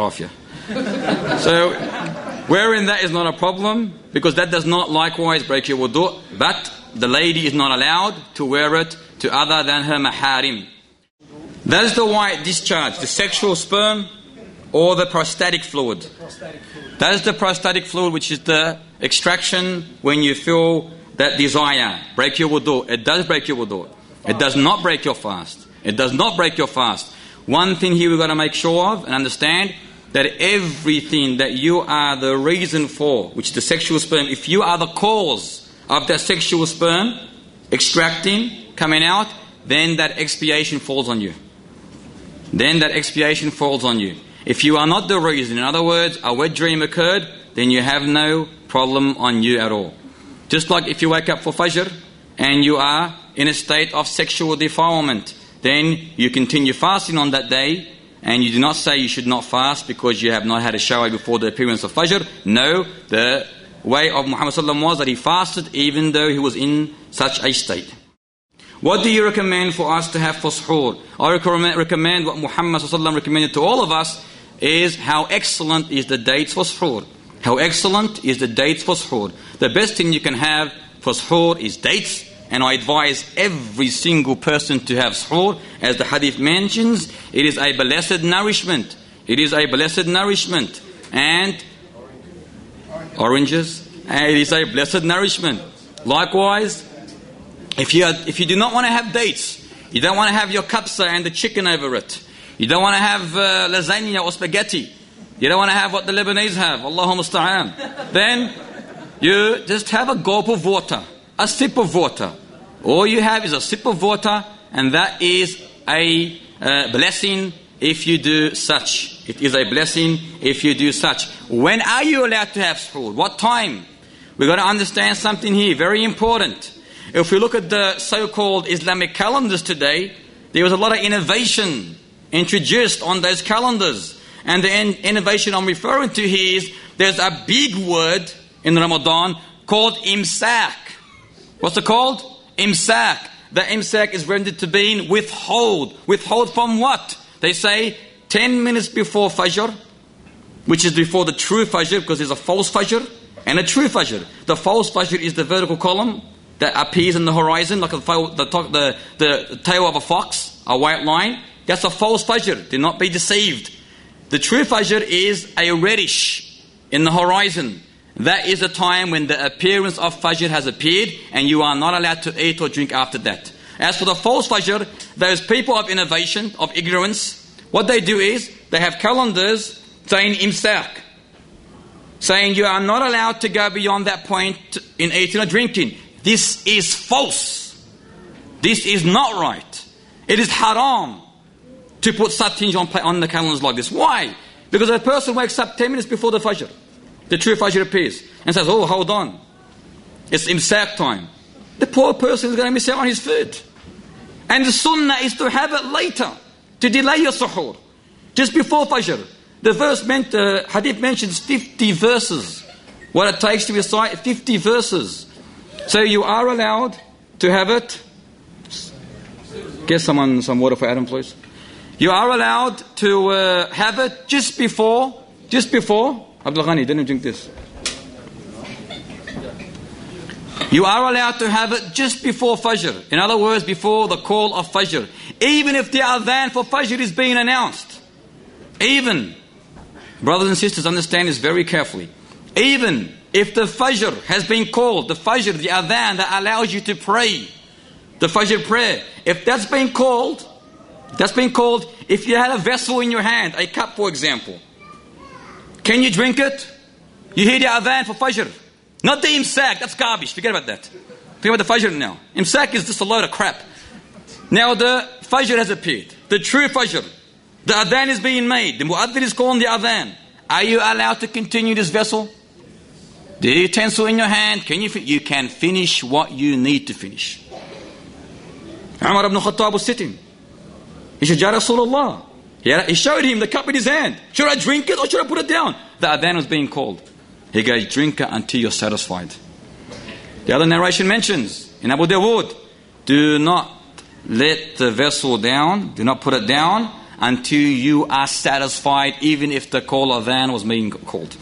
[SPEAKER 5] afya. So, wearing that is not a problem, because that does not likewise break your wudu, but the lady is not allowed to wear it to other than her maharim. That is the white discharge, the sexual sperm or the prostatic fluid. That is the prostatic fluid, which is the extraction when you feel that desire. Break your wudu. It does break your wudu. It does not break your fast. It does not break your fast. One thing here we've got to make sure of and understand, that everything that you are the reason for, which is the sexual sperm, if you are the cause of that sexual sperm extracting, coming out, then that expiation falls on you. Then that expiation falls on you. If you are not the reason, in other words, a wet dream occurred, then you have no problem on you at all. Just like if you wake up for Fajr and you are in a state of sexual defilement, then you continue fasting on that day, and you do not say you should not fast because you have not had a shower before the appearance of Fajr. No, the way of Muhammad sallallahu alaihi wasallam was that he fasted even though he was in such a state. What do you recommend for us to have for suhoor? I recommend what Muhammad sallallahu alaihi wasallam recommended to all of us, is how excellent is the dates for suhoor. How excellent is the dates for suhoor. The best thing you can have for suhoor is dates. And I advise every single person to have suhoor. As the hadith mentions, it is a blessed nourishment. It is a blessed nourishment. And oranges, and it is a blessed nourishment. Likewise, if you, are, if you do not want to have dates, you don't want to have your kapsa and the chicken over it, you don't want to have uh, lasagna or spaghetti, you don't want to have what the Lebanese have, Allahu musta'an, then you just have a gulp of water, a sip of water. All you have is a sip of water, and that is a uh, blessing if you do such. It is a blessing if you do such. When are you allowed to have suhoor? What time? We've got to understand something here, very important. If we look at the so-called Islamic calendars today, there was a lot of innovation introduced on those calendars. And the in- innovation I'm referring to here is there's a big word in Ramadan called imsak. What's it called? Imsak. The imsak is rendered to being withhold. Withhold from what? They say ten minutes before Fajr, which is before the true Fajr, because there's a false Fajr and a true Fajr. The false Fajr is the vertical column that appears in the horizon like the, the, the, the tail of a fox, a white line. That's a false Fajr. Do not be deceived. The true Fajr is a reddish in the horizon. That is the time when the appearance of Fajr has appeared and you are not allowed to eat or drink after that. As for the false Fajr, those people of innovation, of ignorance, what they do is they have calendars saying imsak, saying you are not allowed to go beyond that point in eating or drinking. This is false. This is not right. It is haram to put such things on, on the calendars like this. Why? Because a person wakes up ten minutes before the Fajr, the true Fajr appears, and says, oh, hold on, it's imsak time. The poor person is going to miss out on his food. And the sunnah is to have it later, to delay your suhoor, just before Fajr. The verse meant, the hadith mentions fifty verses. What it takes to recite fifty verses. So you are allowed to have it. Get someone some water for Adam, please. You are allowed to uh, have it just before, just before. Abdul Ghani, didn't drink this. You are allowed to have it just before Fajr. In other words, before the call of Fajr. Even if the adhan for Fajr is being announced. Even, brothers and sisters, understand this very carefully. Even if the Fajr has been called, the Fajr, the adhan that allows you to pray, the Fajr prayer, if that's been called, that's been called, if you had a vessel in your hand, a cup for example, can you drink it? You hear the adhan for Fajr. Not the imsak, that's garbage, forget about that. Forget about the Fajr now. Imsak is just a load of crap. Now the Fajr has appeared, the true Fajr. The adhan is being made, the muaddin is calling the adhan. Are you allowed to continue this vessel? The utensil in your hand, can you, you can finish what you need to finish. Umar ibn Khattab was sitting. He said, Ya Rasulullah. He showed him the cup in his hand. Should I drink it or should I put it down? The adhan was being called. He goes, drink it until you're satisfied. The other narration mentions in Abu Dawood, do not let the vessel down, do not put it down until you are satisfied, even if the call of adhan was being called.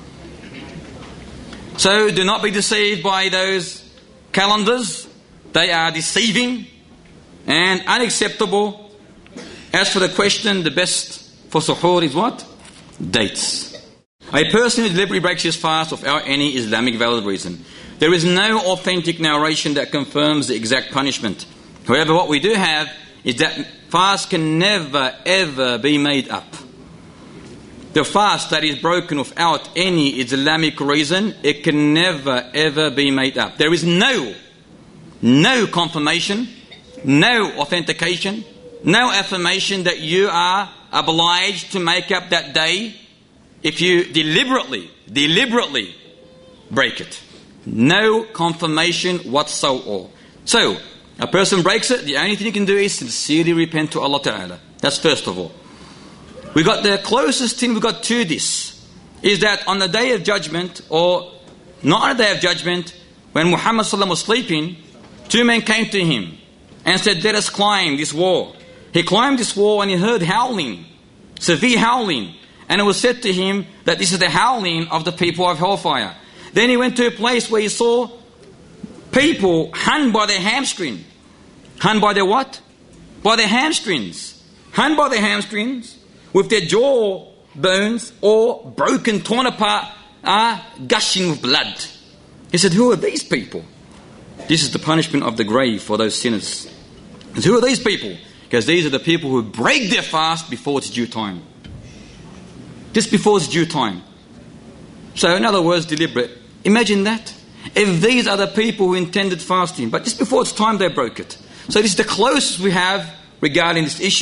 [SPEAKER 5] So do not be deceived by those calendars. They are deceiving and unacceptable. As for the question, the best for suhoor is what? Dates. A person who deliberately breaks his fast without any Islamic valid reason. There is no authentic narration that confirms the exact punishment. However, what we do have is that fast can never ever be made up. The fast that is broken without any Islamic reason, it can never ever be made up. There is no, no confirmation, no authentication, no affirmation that you are obliged to make up that day if you deliberately, deliberately break it. No confirmation whatsoever. So, a person breaks it, the only thing you can do is sincerely repent to Allah Ta'ala. That's first of all. We got the closest thing we got to this is that on the day of judgment, or not on the day of judgment, when Muhammad Sallallahu Alaihi Wasallam was sleeping, two men came to him and said, let us climb this wall. He climbed this wall and he heard howling, severe howling. And it was said to him that this is the howling of the people of hellfire. Then he went to a place where he saw people hung by their hamstring. Hung by their what? By their hamstrings. Hung by their hamstrings with their jaw bones all broken, torn apart, are gushing with blood. He said, who are these people? This is the punishment of the grave for those sinners. And who are these people? Because these are the people who break their fast before its due time. Just before its due time. So in other words, deliberate. Imagine that. If these are the people who intended fasting, but just before its time they broke it. So this is the closest we have regarding this issue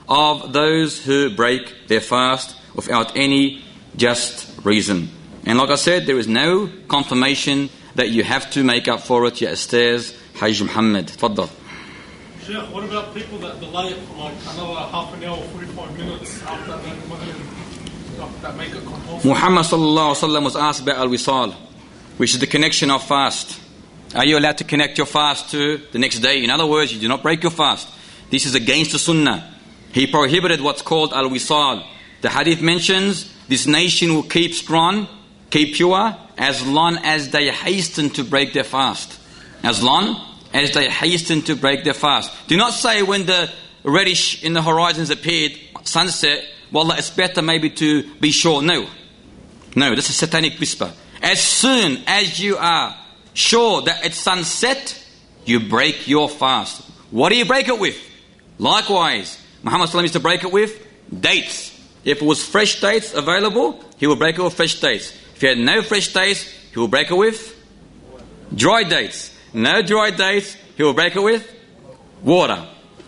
[SPEAKER 5] of those who break their fast without any just reason. And like I said, there is no confirmation that you have to make up for it. Ya Ustaz Hajj Muhammad. Tfaddal.
[SPEAKER 6] Sheikh, what about people that delay it for like another half an hour, forty-five minutes after that Maghrib, that make it compulsory?
[SPEAKER 5] Muhammad sallallahu alaihi wasallam was asked about al-wisal, which is the connection of fast. Are you allowed to connect your fast to the next day? In other words, you do not break your fast. This is against the sunnah. He prohibited what's called al-wisal. The hadith mentions this nation will keep strong, keep pure, as long as they hasten to break their fast. As long as they hasten to break their fast. Do not say when the reddish in the horizons appeared, sunset, wallah, it's better maybe to be sure. No. No, this is satanic whisper. As soon as you are sure that it's sunset, you break your fast. What do you break it with? Likewise, Muhammad sallallahu alaihi wasallam used to break it with dates. If it was fresh dates available, he will break it with fresh dates. If he had no fresh dates, he will break it with dry dates. No dry dates, he will break it with water.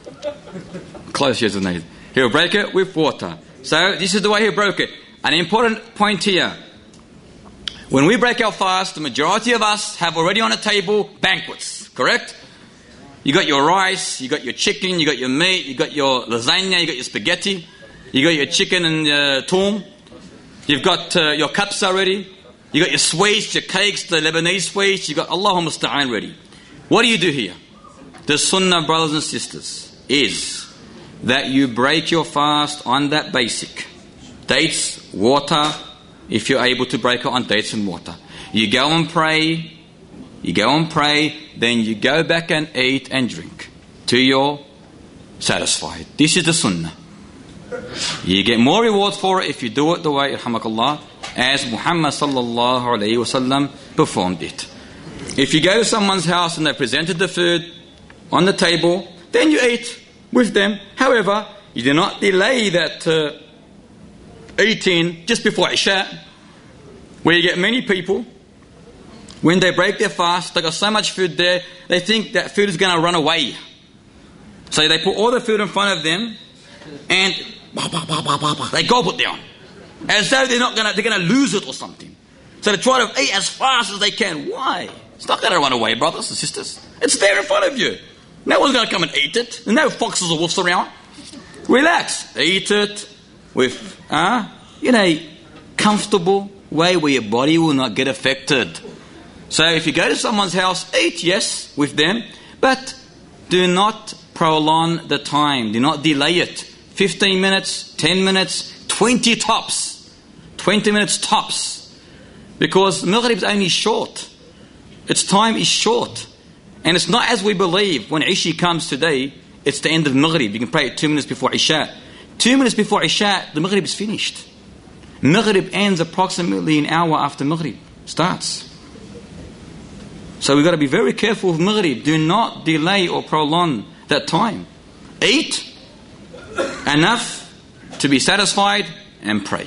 [SPEAKER 5] Close years of need. He will break it with water. So this is the way he broke it. An important point here. When we break our fast, the majority of us have already on a table banquets, correct? You got your rice, you got your chicken, you got your meat, you got your lasagna, you got your spaghetti, you got your chicken and uh, toom. You've got uh, your cups already. You got your sweets, your cakes, the Lebanese sweets. You got Allahumma musta'an ready. What do you do here? The sunnah, brothers and sisters, is that you break your fast on that basic. Dates, water, if you're able to break it on dates and water. You go and pray, you go and pray, then you go back and eat and drink till you're satisfied. This is the sunnah. You get more rewards for it if you do it the way, irhamakallah, as Muhammad sallallahu alayhi wasallam performed it. If you go to someone's house and they presented the food on the table, then you eat with them. However, you do not delay that uh, eating just before Isha, where you get many people, when they break their fast, they got so much food there, they think that food is going to run away. So they put all the food in front of them and bah, bah, bah, bah, bah, bah, they gobble it down. As though they're not gonna, they're gonna lose it or something. So they try to eat as fast as they can. Why? It's not gonna run away, brothers and sisters. It's there in front of you. No one's gonna come and eat it. There's no foxes or wolves around. Relax. Eat it with, uh, in a comfortable way where your body will not get affected. So if you go to someone's house, eat, yes, with them, but do not prolong the time. Do not delay it. fifteen minutes, ten minutes, twenty tops. twenty minutes tops. Because Maghrib is only short. Its time is short. And it's not as we believe. When Isha comes today, it's the end of Maghrib. You can pray it two minutes before Isha. Two minutes before Isha, the Maghrib is finished. Maghrib ends approximately an hour after Maghrib starts. So we've got to be very careful with Maghrib. Do not delay or prolong that time. Eat enough to be satisfied and pray.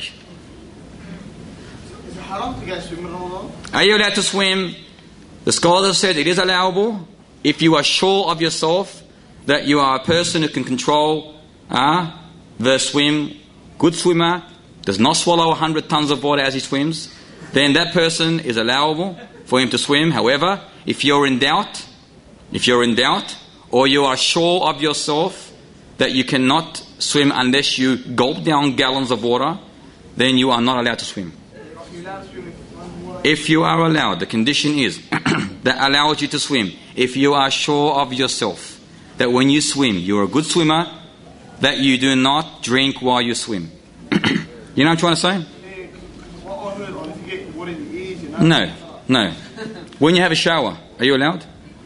[SPEAKER 6] Is it haram to get swim in Ramadan?
[SPEAKER 5] Are you allowed to swim? The scholars have said it is allowable if you are sure of yourself that you are a person who can control uh, the swim, good swimmer, does not swallow a hundred tons of water as he swims, then that person is allowable for him to swim. However, if you're in doubt, if you're in doubt, or you are sure of yourself that you cannot swim unless you gulp down gallons of water, then you are not allowed to swim. If you are allowed, the condition is that allows you to swim. If you are sure of yourself that when you swim, you're a good swimmer, that you do not drink while you swim. You know what I'm trying to say? No, no. When you have a shower, are you allowed?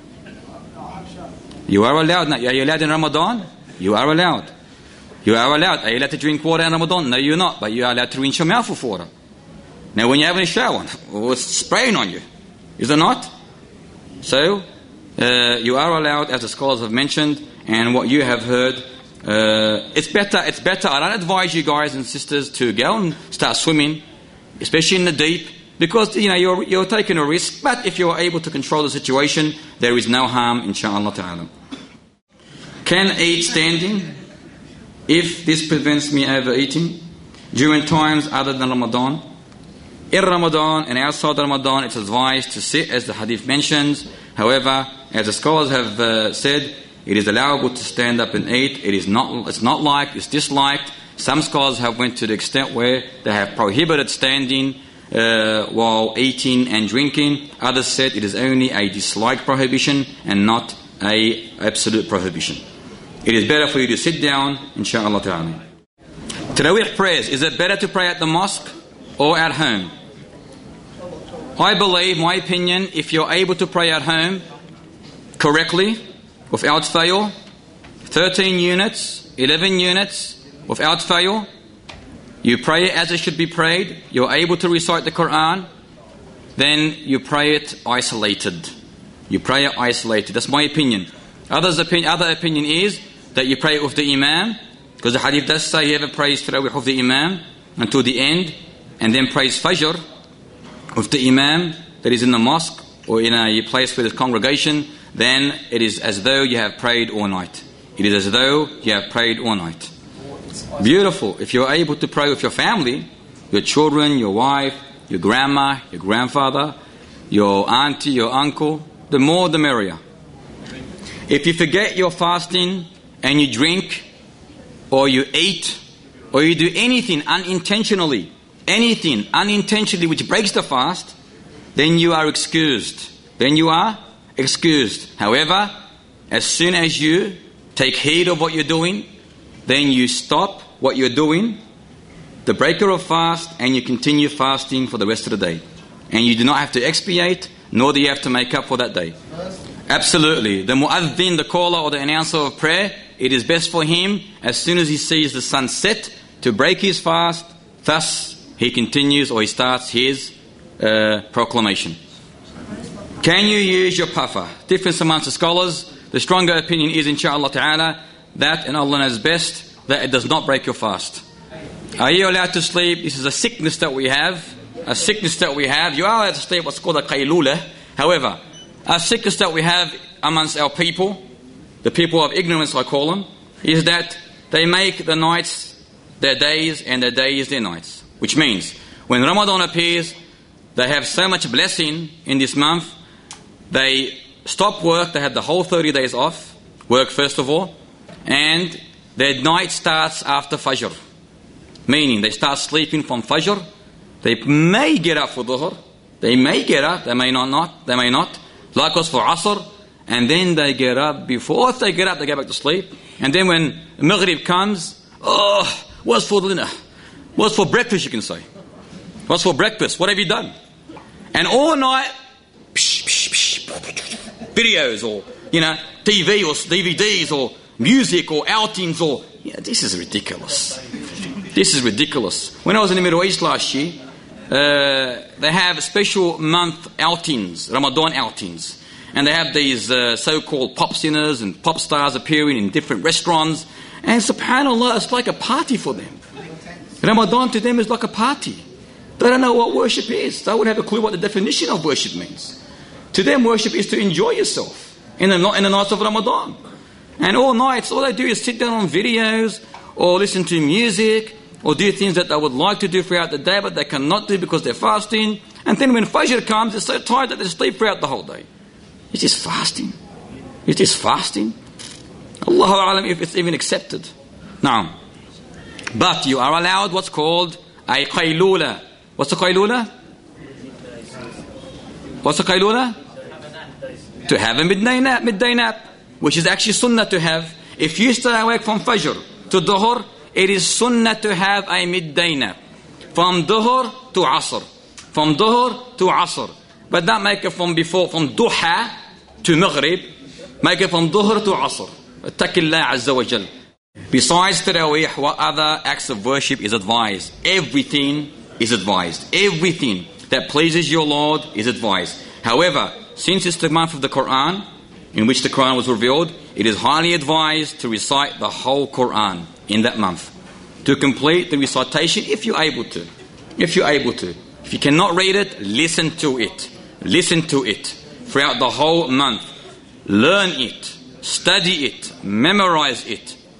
[SPEAKER 5] You are allowed. Now, are you allowed in Ramadan? You are allowed. You are allowed. Are you allowed to drink water in Ramadan? No, you're not. But you are allowed to rinse your mouth with water. Now, when you're having a shower, it's spraying on you. Is it not? So, uh, you are allowed, as the scholars have mentioned, and what you have heard, uh, it's better, it's better. I don't advise you guys and sisters to go and start swimming, especially in the deep, because, you know, you're, you're taking a risk. But if you're able to control the situation, there is no harm, inshaAllah ta'ala. Can eat standing? if this prevents me overeating during times other than Ramadan. In Ramadan and outside Ramadan, it's advised to sit as the hadith mentions. However, as the scholars have uh, said, it is allowable to stand up and eat. It is not, it's not liked, it's disliked. Some scholars have went to the extent where they have prohibited standing uh, while eating and drinking. Others said it is only a disliked prohibition and not a absolute prohibition. It is better for you to sit down, inshaAllah ta'ala. Taraweeh prayers, is it better to pray at the mosque or at home? I believe, my opinion, if you're able to pray at home correctly, without fail, thirteen units, eleven units, without fail, you pray it as it should be prayed, you're able to recite the Quran, then you pray it isolated. You pray it isolated. That's my opinion. Others opinion, other opinion is that you pray it with the Imam, because the hadith does say whoever prays Taraweeh with the Imam until the end, and then prays Fajr with the Imam that is in the mosque or in a place where there's congregation, then it is as though you have prayed all night. It is as though you have prayed all night. Beautiful. If you're able to pray with your family, your children, your wife, your grandma, your grandfather, your auntie, your uncle, the more the merrier. If you forget your fasting and you drink or you eat or you do anything unintentionally, anything unintentionally which breaks the fast, then you are excused. Then you are excused. However, as soon as you take heed of what you're doing, then you stop what you're doing, the breaker of fast, and you continue fasting for the rest of the day. And you do not have to expiate, nor do you have to make up for that day. Absolutely. The mu'adhin, the caller or the announcer of prayer, it is best for him, as soon as he sees the sun set, to break his fast. Thus, he continues or he starts his uh, proclamation. Can you use your puffer? Difference amongst the scholars. The stronger opinion is, inshaAllah ta'ala, that, and Allah knows best, that it does not break your fast. Are you allowed to sleep? This is a sickness that we have. A sickness that we have. You are allowed to sleep what's called a qaylula. However, a sickness that we have amongst our people, the people of ignorance I call them, is that they make the nights their days and their days their nights. Which means, when Ramadan appears, they have so much blessing in this month, they stop work, they have the whole thirty days off, work first of all, and their night starts after Fajr. Meaning, they start sleeping from Fajr, they may get up for Dhuhr, they may get up, they may not, not they may not, likewise for Asr, and then they get up. Before they get up, they go back to sleep, and then when Maghrib comes, oh, what's for dinner? What's for breakfast, you can say. What's for breakfast? What have you done? And all night, psh, psh, psh, videos or, you know, T V or D V Ds or music or outings or, yeah, this is ridiculous. This is ridiculous. When I was in the Middle East last year, uh, they have special month outings, Ramadan outings. And they have these uh, so-called pop singers and pop stars appearing in different restaurants. And subhanAllah, it's like a party for them. Ramadan to them is like a party. They don't know what worship is. They wouldn't have a clue what the definition of worship means. To them, worship is to enjoy yourself in the, in the nights of Ramadan. And all nights, all they do is sit down on videos or listen to music or do things that they would like to do throughout the day but they cannot do because they're fasting. And then when Fajr comes, they're so tired that they sleep throughout the whole day. It is fasting. It is fasting. Allahu A'lam if it's even accepted. Now, but you are allowed what's called a qaylula. What's a qaylula? What's a qaylula? To have a midday nap, midday nap, which is actually sunnah to have. If you stay awake from Fajr to Dhuhr, it is sunnah to have a midday nap. From Dhuhr to Asr. From Dhuhr to Asr. But don't make it from before, from Duha to Maghrib. Make it from Dhuhr to Asr. Attaqillah Azza wa Jal. Besides Taraweeh, what other acts of worship is advised? Everything is advised. Everything that pleases your Lord is advised. However, since it's the month of the Quran, in which the Quran was revealed, it is highly advised to recite the whole Quran in that month. To complete the recitation if you're able to. If you're able to. If you cannot read it, listen to it. Listen to it throughout the whole month. Learn it. Study it. Memorize it.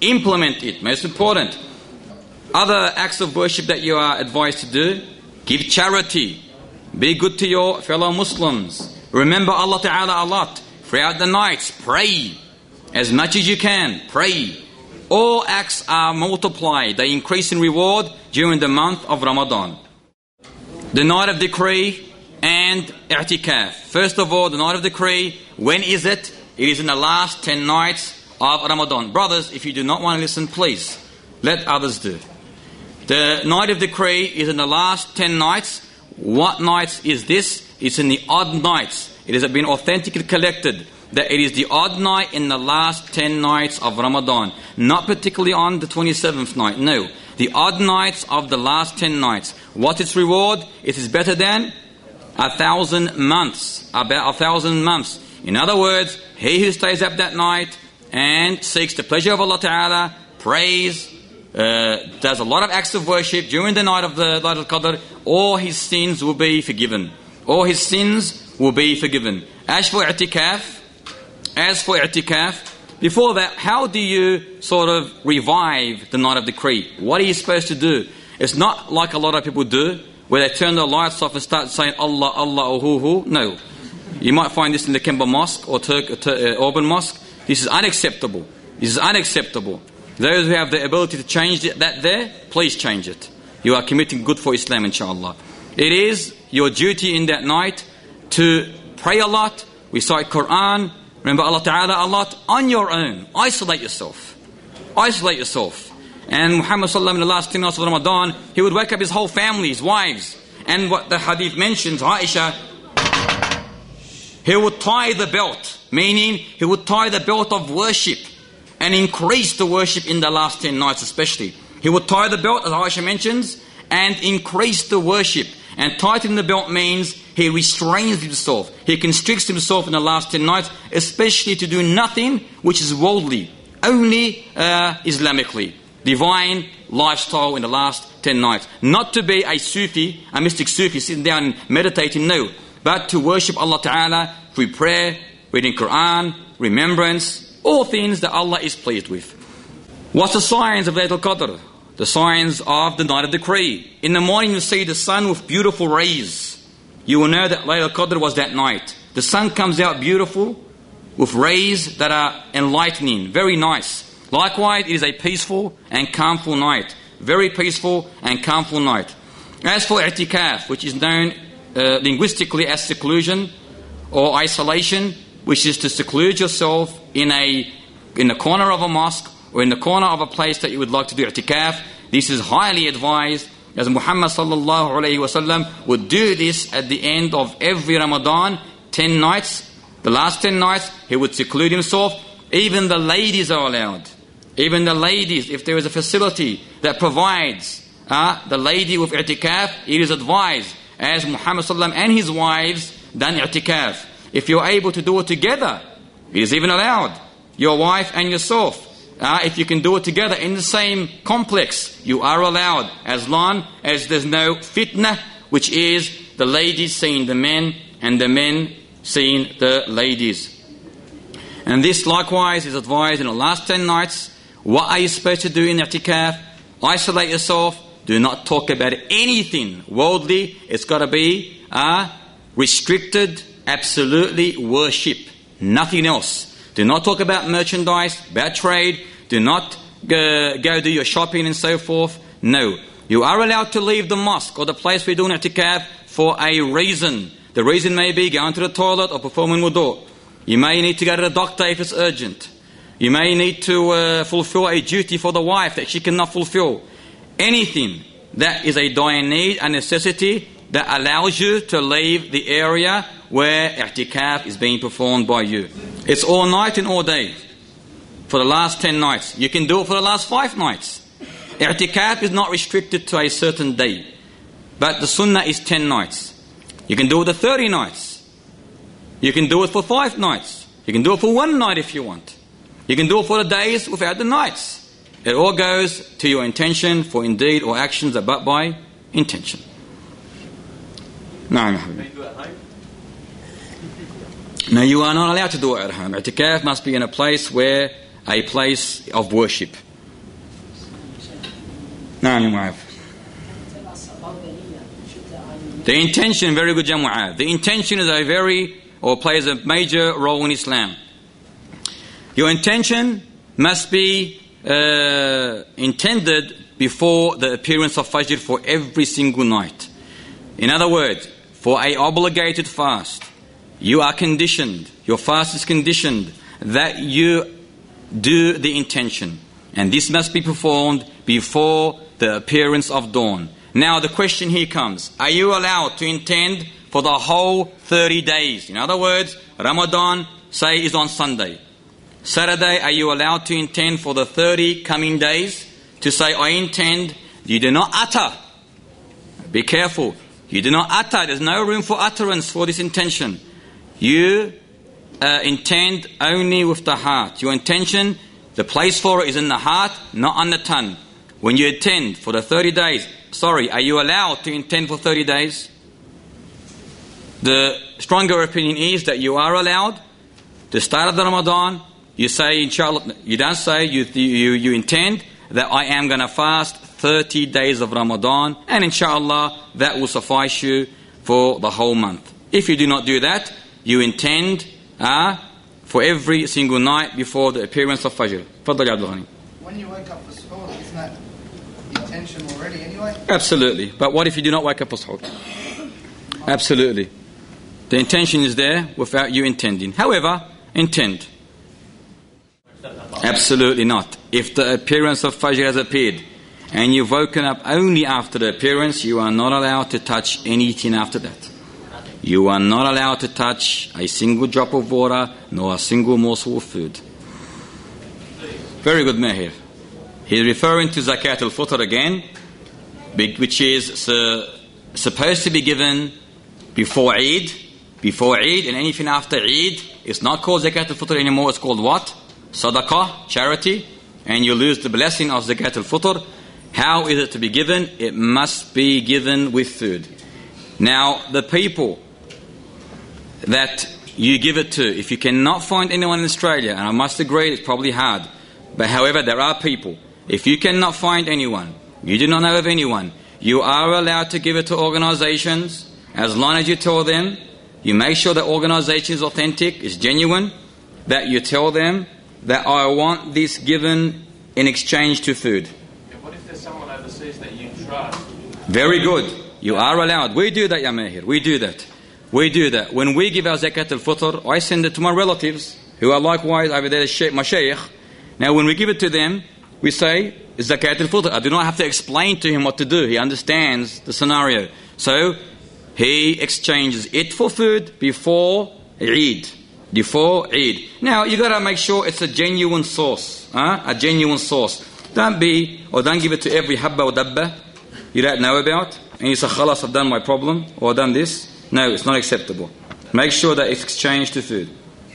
[SPEAKER 5] Implement it. Most important. Other acts of worship that you are advised to do: give charity, be good to your fellow Muslims, remember Allah Ta'ala a lot, throughout the nights, pray as much as you can, pray. All acts are multiplied, they increase in reward during the month of Ramadan. The night of decree and i'tikaf. First of all, the night of decree, when is it? It is in the last ten nights of Ramadan. Brothers, if you do not want to listen, please let others do. The night of decree is in the last ten nights. What nights is this? It's in the odd nights. It has been authentically collected that it is the odd night in the last ten nights of Ramadan. Not particularly on the twenty-seventh night, no. The odd nights of the last ten nights. What its reward? It is better than a thousand months. About a thousand months. In other words, he who stays up that night and seeks the pleasure of Allah Ta'ala, prays, uh, does a lot of acts of worship during the night of the Laylatul Qadr, all his sins will be forgiven. All his sins will be forgiven. As for i'tikaf, as for i'tikaf, before that, how do you sort of revive the night of decree? What are you supposed to do? It's not like a lot of people do, where they turn the lights off and start saying Allah, Allah, or hu hu. No. You might find this in the Kemba Mosque or Turk, uh, Auburn Mosque. This is unacceptable. This is unacceptable. Those who have the ability to change that there, please change it. You are committing good for Islam, inshallah. It is your duty in that night to pray a lot, recite Quran, remember Allah Ta'ala a lot, on your own. Isolate yourself. Isolate yourself. And Muhammad Sallallahu Alaihi Wasallam in the last ten nights of Ramadan, he would wake up his whole family, his wives. And what the hadith mentions, Aisha, he would tie the belt, meaning he would tie the belt of worship and increase the worship in the last ten nights especially. He would tie the belt, as Aisha mentions, and increase the worship. And tightening the belt means he restrains himself. He constricts himself in the last ten nights, especially to do nothing which is worldly, only uh, Islamically. Divine lifestyle in the last ten nights. Not to be a Sufi, a mystic Sufi sitting down and meditating, no. But to worship Allah Ta'ala through prayer, reading Quran, remembrance, all things that Allah is pleased with. What's the signs of Laylatul Qadr? The signs of the night of decree. In the morning you see the sun with beautiful rays. You will know that Laylatul Qadr was that night. The sun comes out beautiful with rays that are enlightening, very nice. Likewise, it is a peaceful and calmful night. Very peaceful and calmful night. As for i'tikaf, which is known uh, linguistically as seclusion or isolation, which is to seclude yourself in a in the corner of a mosque or in the corner of a place that you would like to do i'tikaf, this is highly advised, as Muhammad Sallallahu Alaihi Wasallam would do this at the end of every Ramadan, ten nights. The last ten nights, he would seclude himself. Even the ladies are allowed. Even the ladies, if there is a facility that provides uh, the lady with i'tikaf, it is advised, as Muhammad Sallallahu Alaihi Wasallam and his wives done i'tikaf. If you're able to do it together, it is even allowed. Your wife and yourself. Uh, if you can do it together in the same complex, you are allowed, as long as there's no fitna, which is the ladies seeing the men and the men seeing the ladies. And this likewise is advised in the last ten nights. What are you supposed to do in i'tikaf? Isolate yourself. Do not talk about anything worldly. It's got to be uh, restricted, absolutely worship. Nothing else. Do not talk about merchandise, about trade. Do not go, go do your shopping and so forth. No. You are allowed to leave the mosque or the place where you're doing i'tikaf for a reason. The reason may be going to the toilet or performing wudu. You may need to go to the doctor if it's urgent. You may need to uh, fulfill a duty for the wife that she cannot fulfill. Anything that is a dire need, a necessity that allows you to leave the area where i'tikaf is being performed by you. It's all night and all day for the last ten nights. You can do it for the last five nights. I'tikaf is not restricted to a certain day, but the sunnah is ten nights. You can do it for thirty nights. You can do it for five nights. You can do it for one night if you want. You can do it for the days without the nights. It all goes to your intention, for indeed or actions are but by intention. No, no, you are not allowed to do it at home. I'tikaf must be in a place where a place of worship. نعم يا معاذ. The intention, very good, Mu'adh. The intention is a very, or plays a major role in Islam. Your intention must be uh, intended before the appearance of Fajr for every single night. In other words, for a obligated fast, you are conditioned, your fast is conditioned that you do the intention. And this must be performed before the appearance of dawn. Now the question here comes, are you allowed to intend for the whole thirty days? In other words, Ramadan, say, is on Sunday. Saturday, are you allowed to intend for the thirty coming days? To say, I intend, you do not utter. Be careful. You do not utter. There's no room for utterance for this intention. You uh, intend only with the heart. Your intention, the place for it is in the heart, not on the tongue. When you intend for the thirty days, sorry, are you allowed to intend for thirty days? The stronger opinion is that you are allowed. The start of the Ramadan, you say, inshallah, you don't say, you, you, you intend that I am going to fast thirty days of Ramadan, and inshallah, that will suffice you for the whole month. If you do not do that, you intend uh, for every single night before the appearance of Fajr. Fadl ya Abdul Ghani.
[SPEAKER 7] When you wake up for suhoor, isn't that intention already anyway?
[SPEAKER 5] Absolutely. But what if you do not wake up for suhoor? Absolutely. The intention is there without you intending. However, intend. Absolutely not. If the appearance of Fajr has appeared and you've woken up only after the appearance, you are not allowed to touch anything after that. You are not allowed to touch a single drop of water nor a single morsel of food. Very good, Mahir. He's referring to Zakat al-Fitr again, which is uh, supposed to be given before Eid. Before Eid, and anything after Eid, it's not called Zakat al-Fitr anymore, it's called what? Sadaqah, charity, and you lose the blessing of Zakat al-Fitr. How is it to be given? It must be given with food. Now, the people that you give it to, if you cannot find anyone in Australia, and I must agree it's probably hard, but however, there are people, if you cannot find anyone, you do not know of anyone, you are allowed to give it to organizations, as long as you tell them, you make sure the organization is authentic, is genuine, that you tell them that I want this given in exchange to food.
[SPEAKER 4] And what if there's someone overseas that you trust?
[SPEAKER 5] Very good. You are allowed. We do that, Ya Mahir. We do that. We do that. When we give our Zakat al-Fitr, I send it to my relatives, who are likewise over there, my shaykh. Now when we give it to them, we say, Zakat al-Fitr. I do not have to explain to him what to do. He understands the scenario. So, he exchanges it for food before Eid. Before Eid. Now, you got to make sure it's a genuine source. Huh? A genuine source. Don't be, or don't give it to every habba or dabba you don't know about. And you say, khalas, I've done my problem, or I've done this. No, it's not acceptable. Make sure that it's exchanged to food.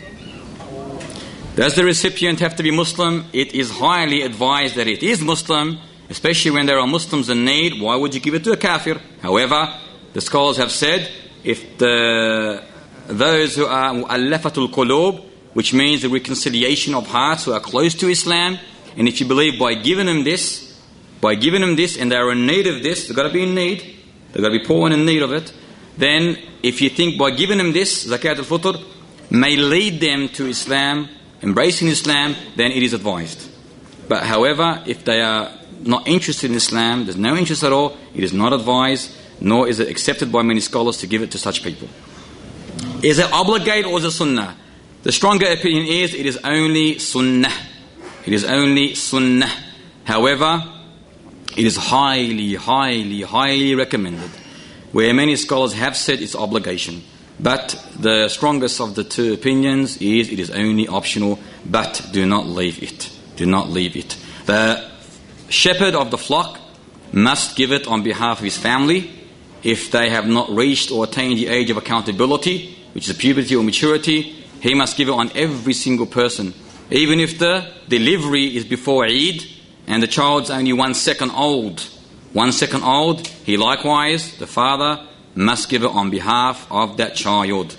[SPEAKER 5] Does the recipient have to be Muslim? It is highly advised that it is Muslim, especially when there are Muslims in need. Why would you give it to a kafir? However, the scholars have said, if the those who are mu'allafatul qulub, which means the reconciliation of hearts, who are close to Islam, and if you believe by giving them this, by giving them this, and they are in need of this, they've got to be in need, they've got to be poor and in need of it, then if you think by giving them this, Zakat al-Fitr, may lead them to Islam, embracing Islam, then it is advised. But however, if they are not interested in Islam, there's no interest at all, it is not advised, nor is it accepted by many scholars to give it to such people. Is it obligate or is it sunnah? The stronger opinion is it is only sunnah. It is only sunnah. However, it is highly, highly, highly recommended, where many scholars have said it's obligation. But the strongest of the two opinions is it is only optional, but do not leave it. Do not leave it. The shepherd of the flock must give it on behalf of his family if they have not reached or attained the age of accountability, which is puberty or maturity. He must give it on every single person. Even if the delivery is before Eid and the child's only one second old. One second old, he likewise, the father, must give it on behalf of that child.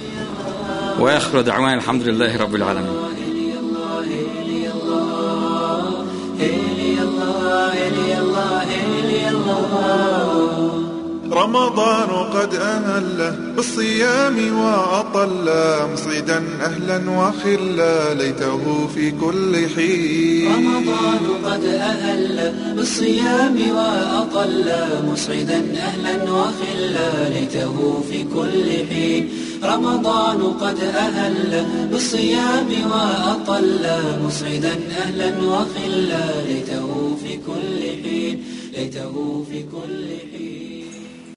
[SPEAKER 5] وآخر دعوانا الحمد لله رب العالمين.
[SPEAKER 3] إلي الله إلي الله إلي الله
[SPEAKER 2] رمضان قد أهله بالصيام وأطل مصعدا أهلا وخلا ليته في كل حين.
[SPEAKER 3] رمضان قد أهل بالصيام وأطل مسعدا أهلا وخلا ليته في كل حين. رمضان قد أهل بالصيام وأطل مسعدا أهلا وخلا ليته في كل حين. ليته في كل حين.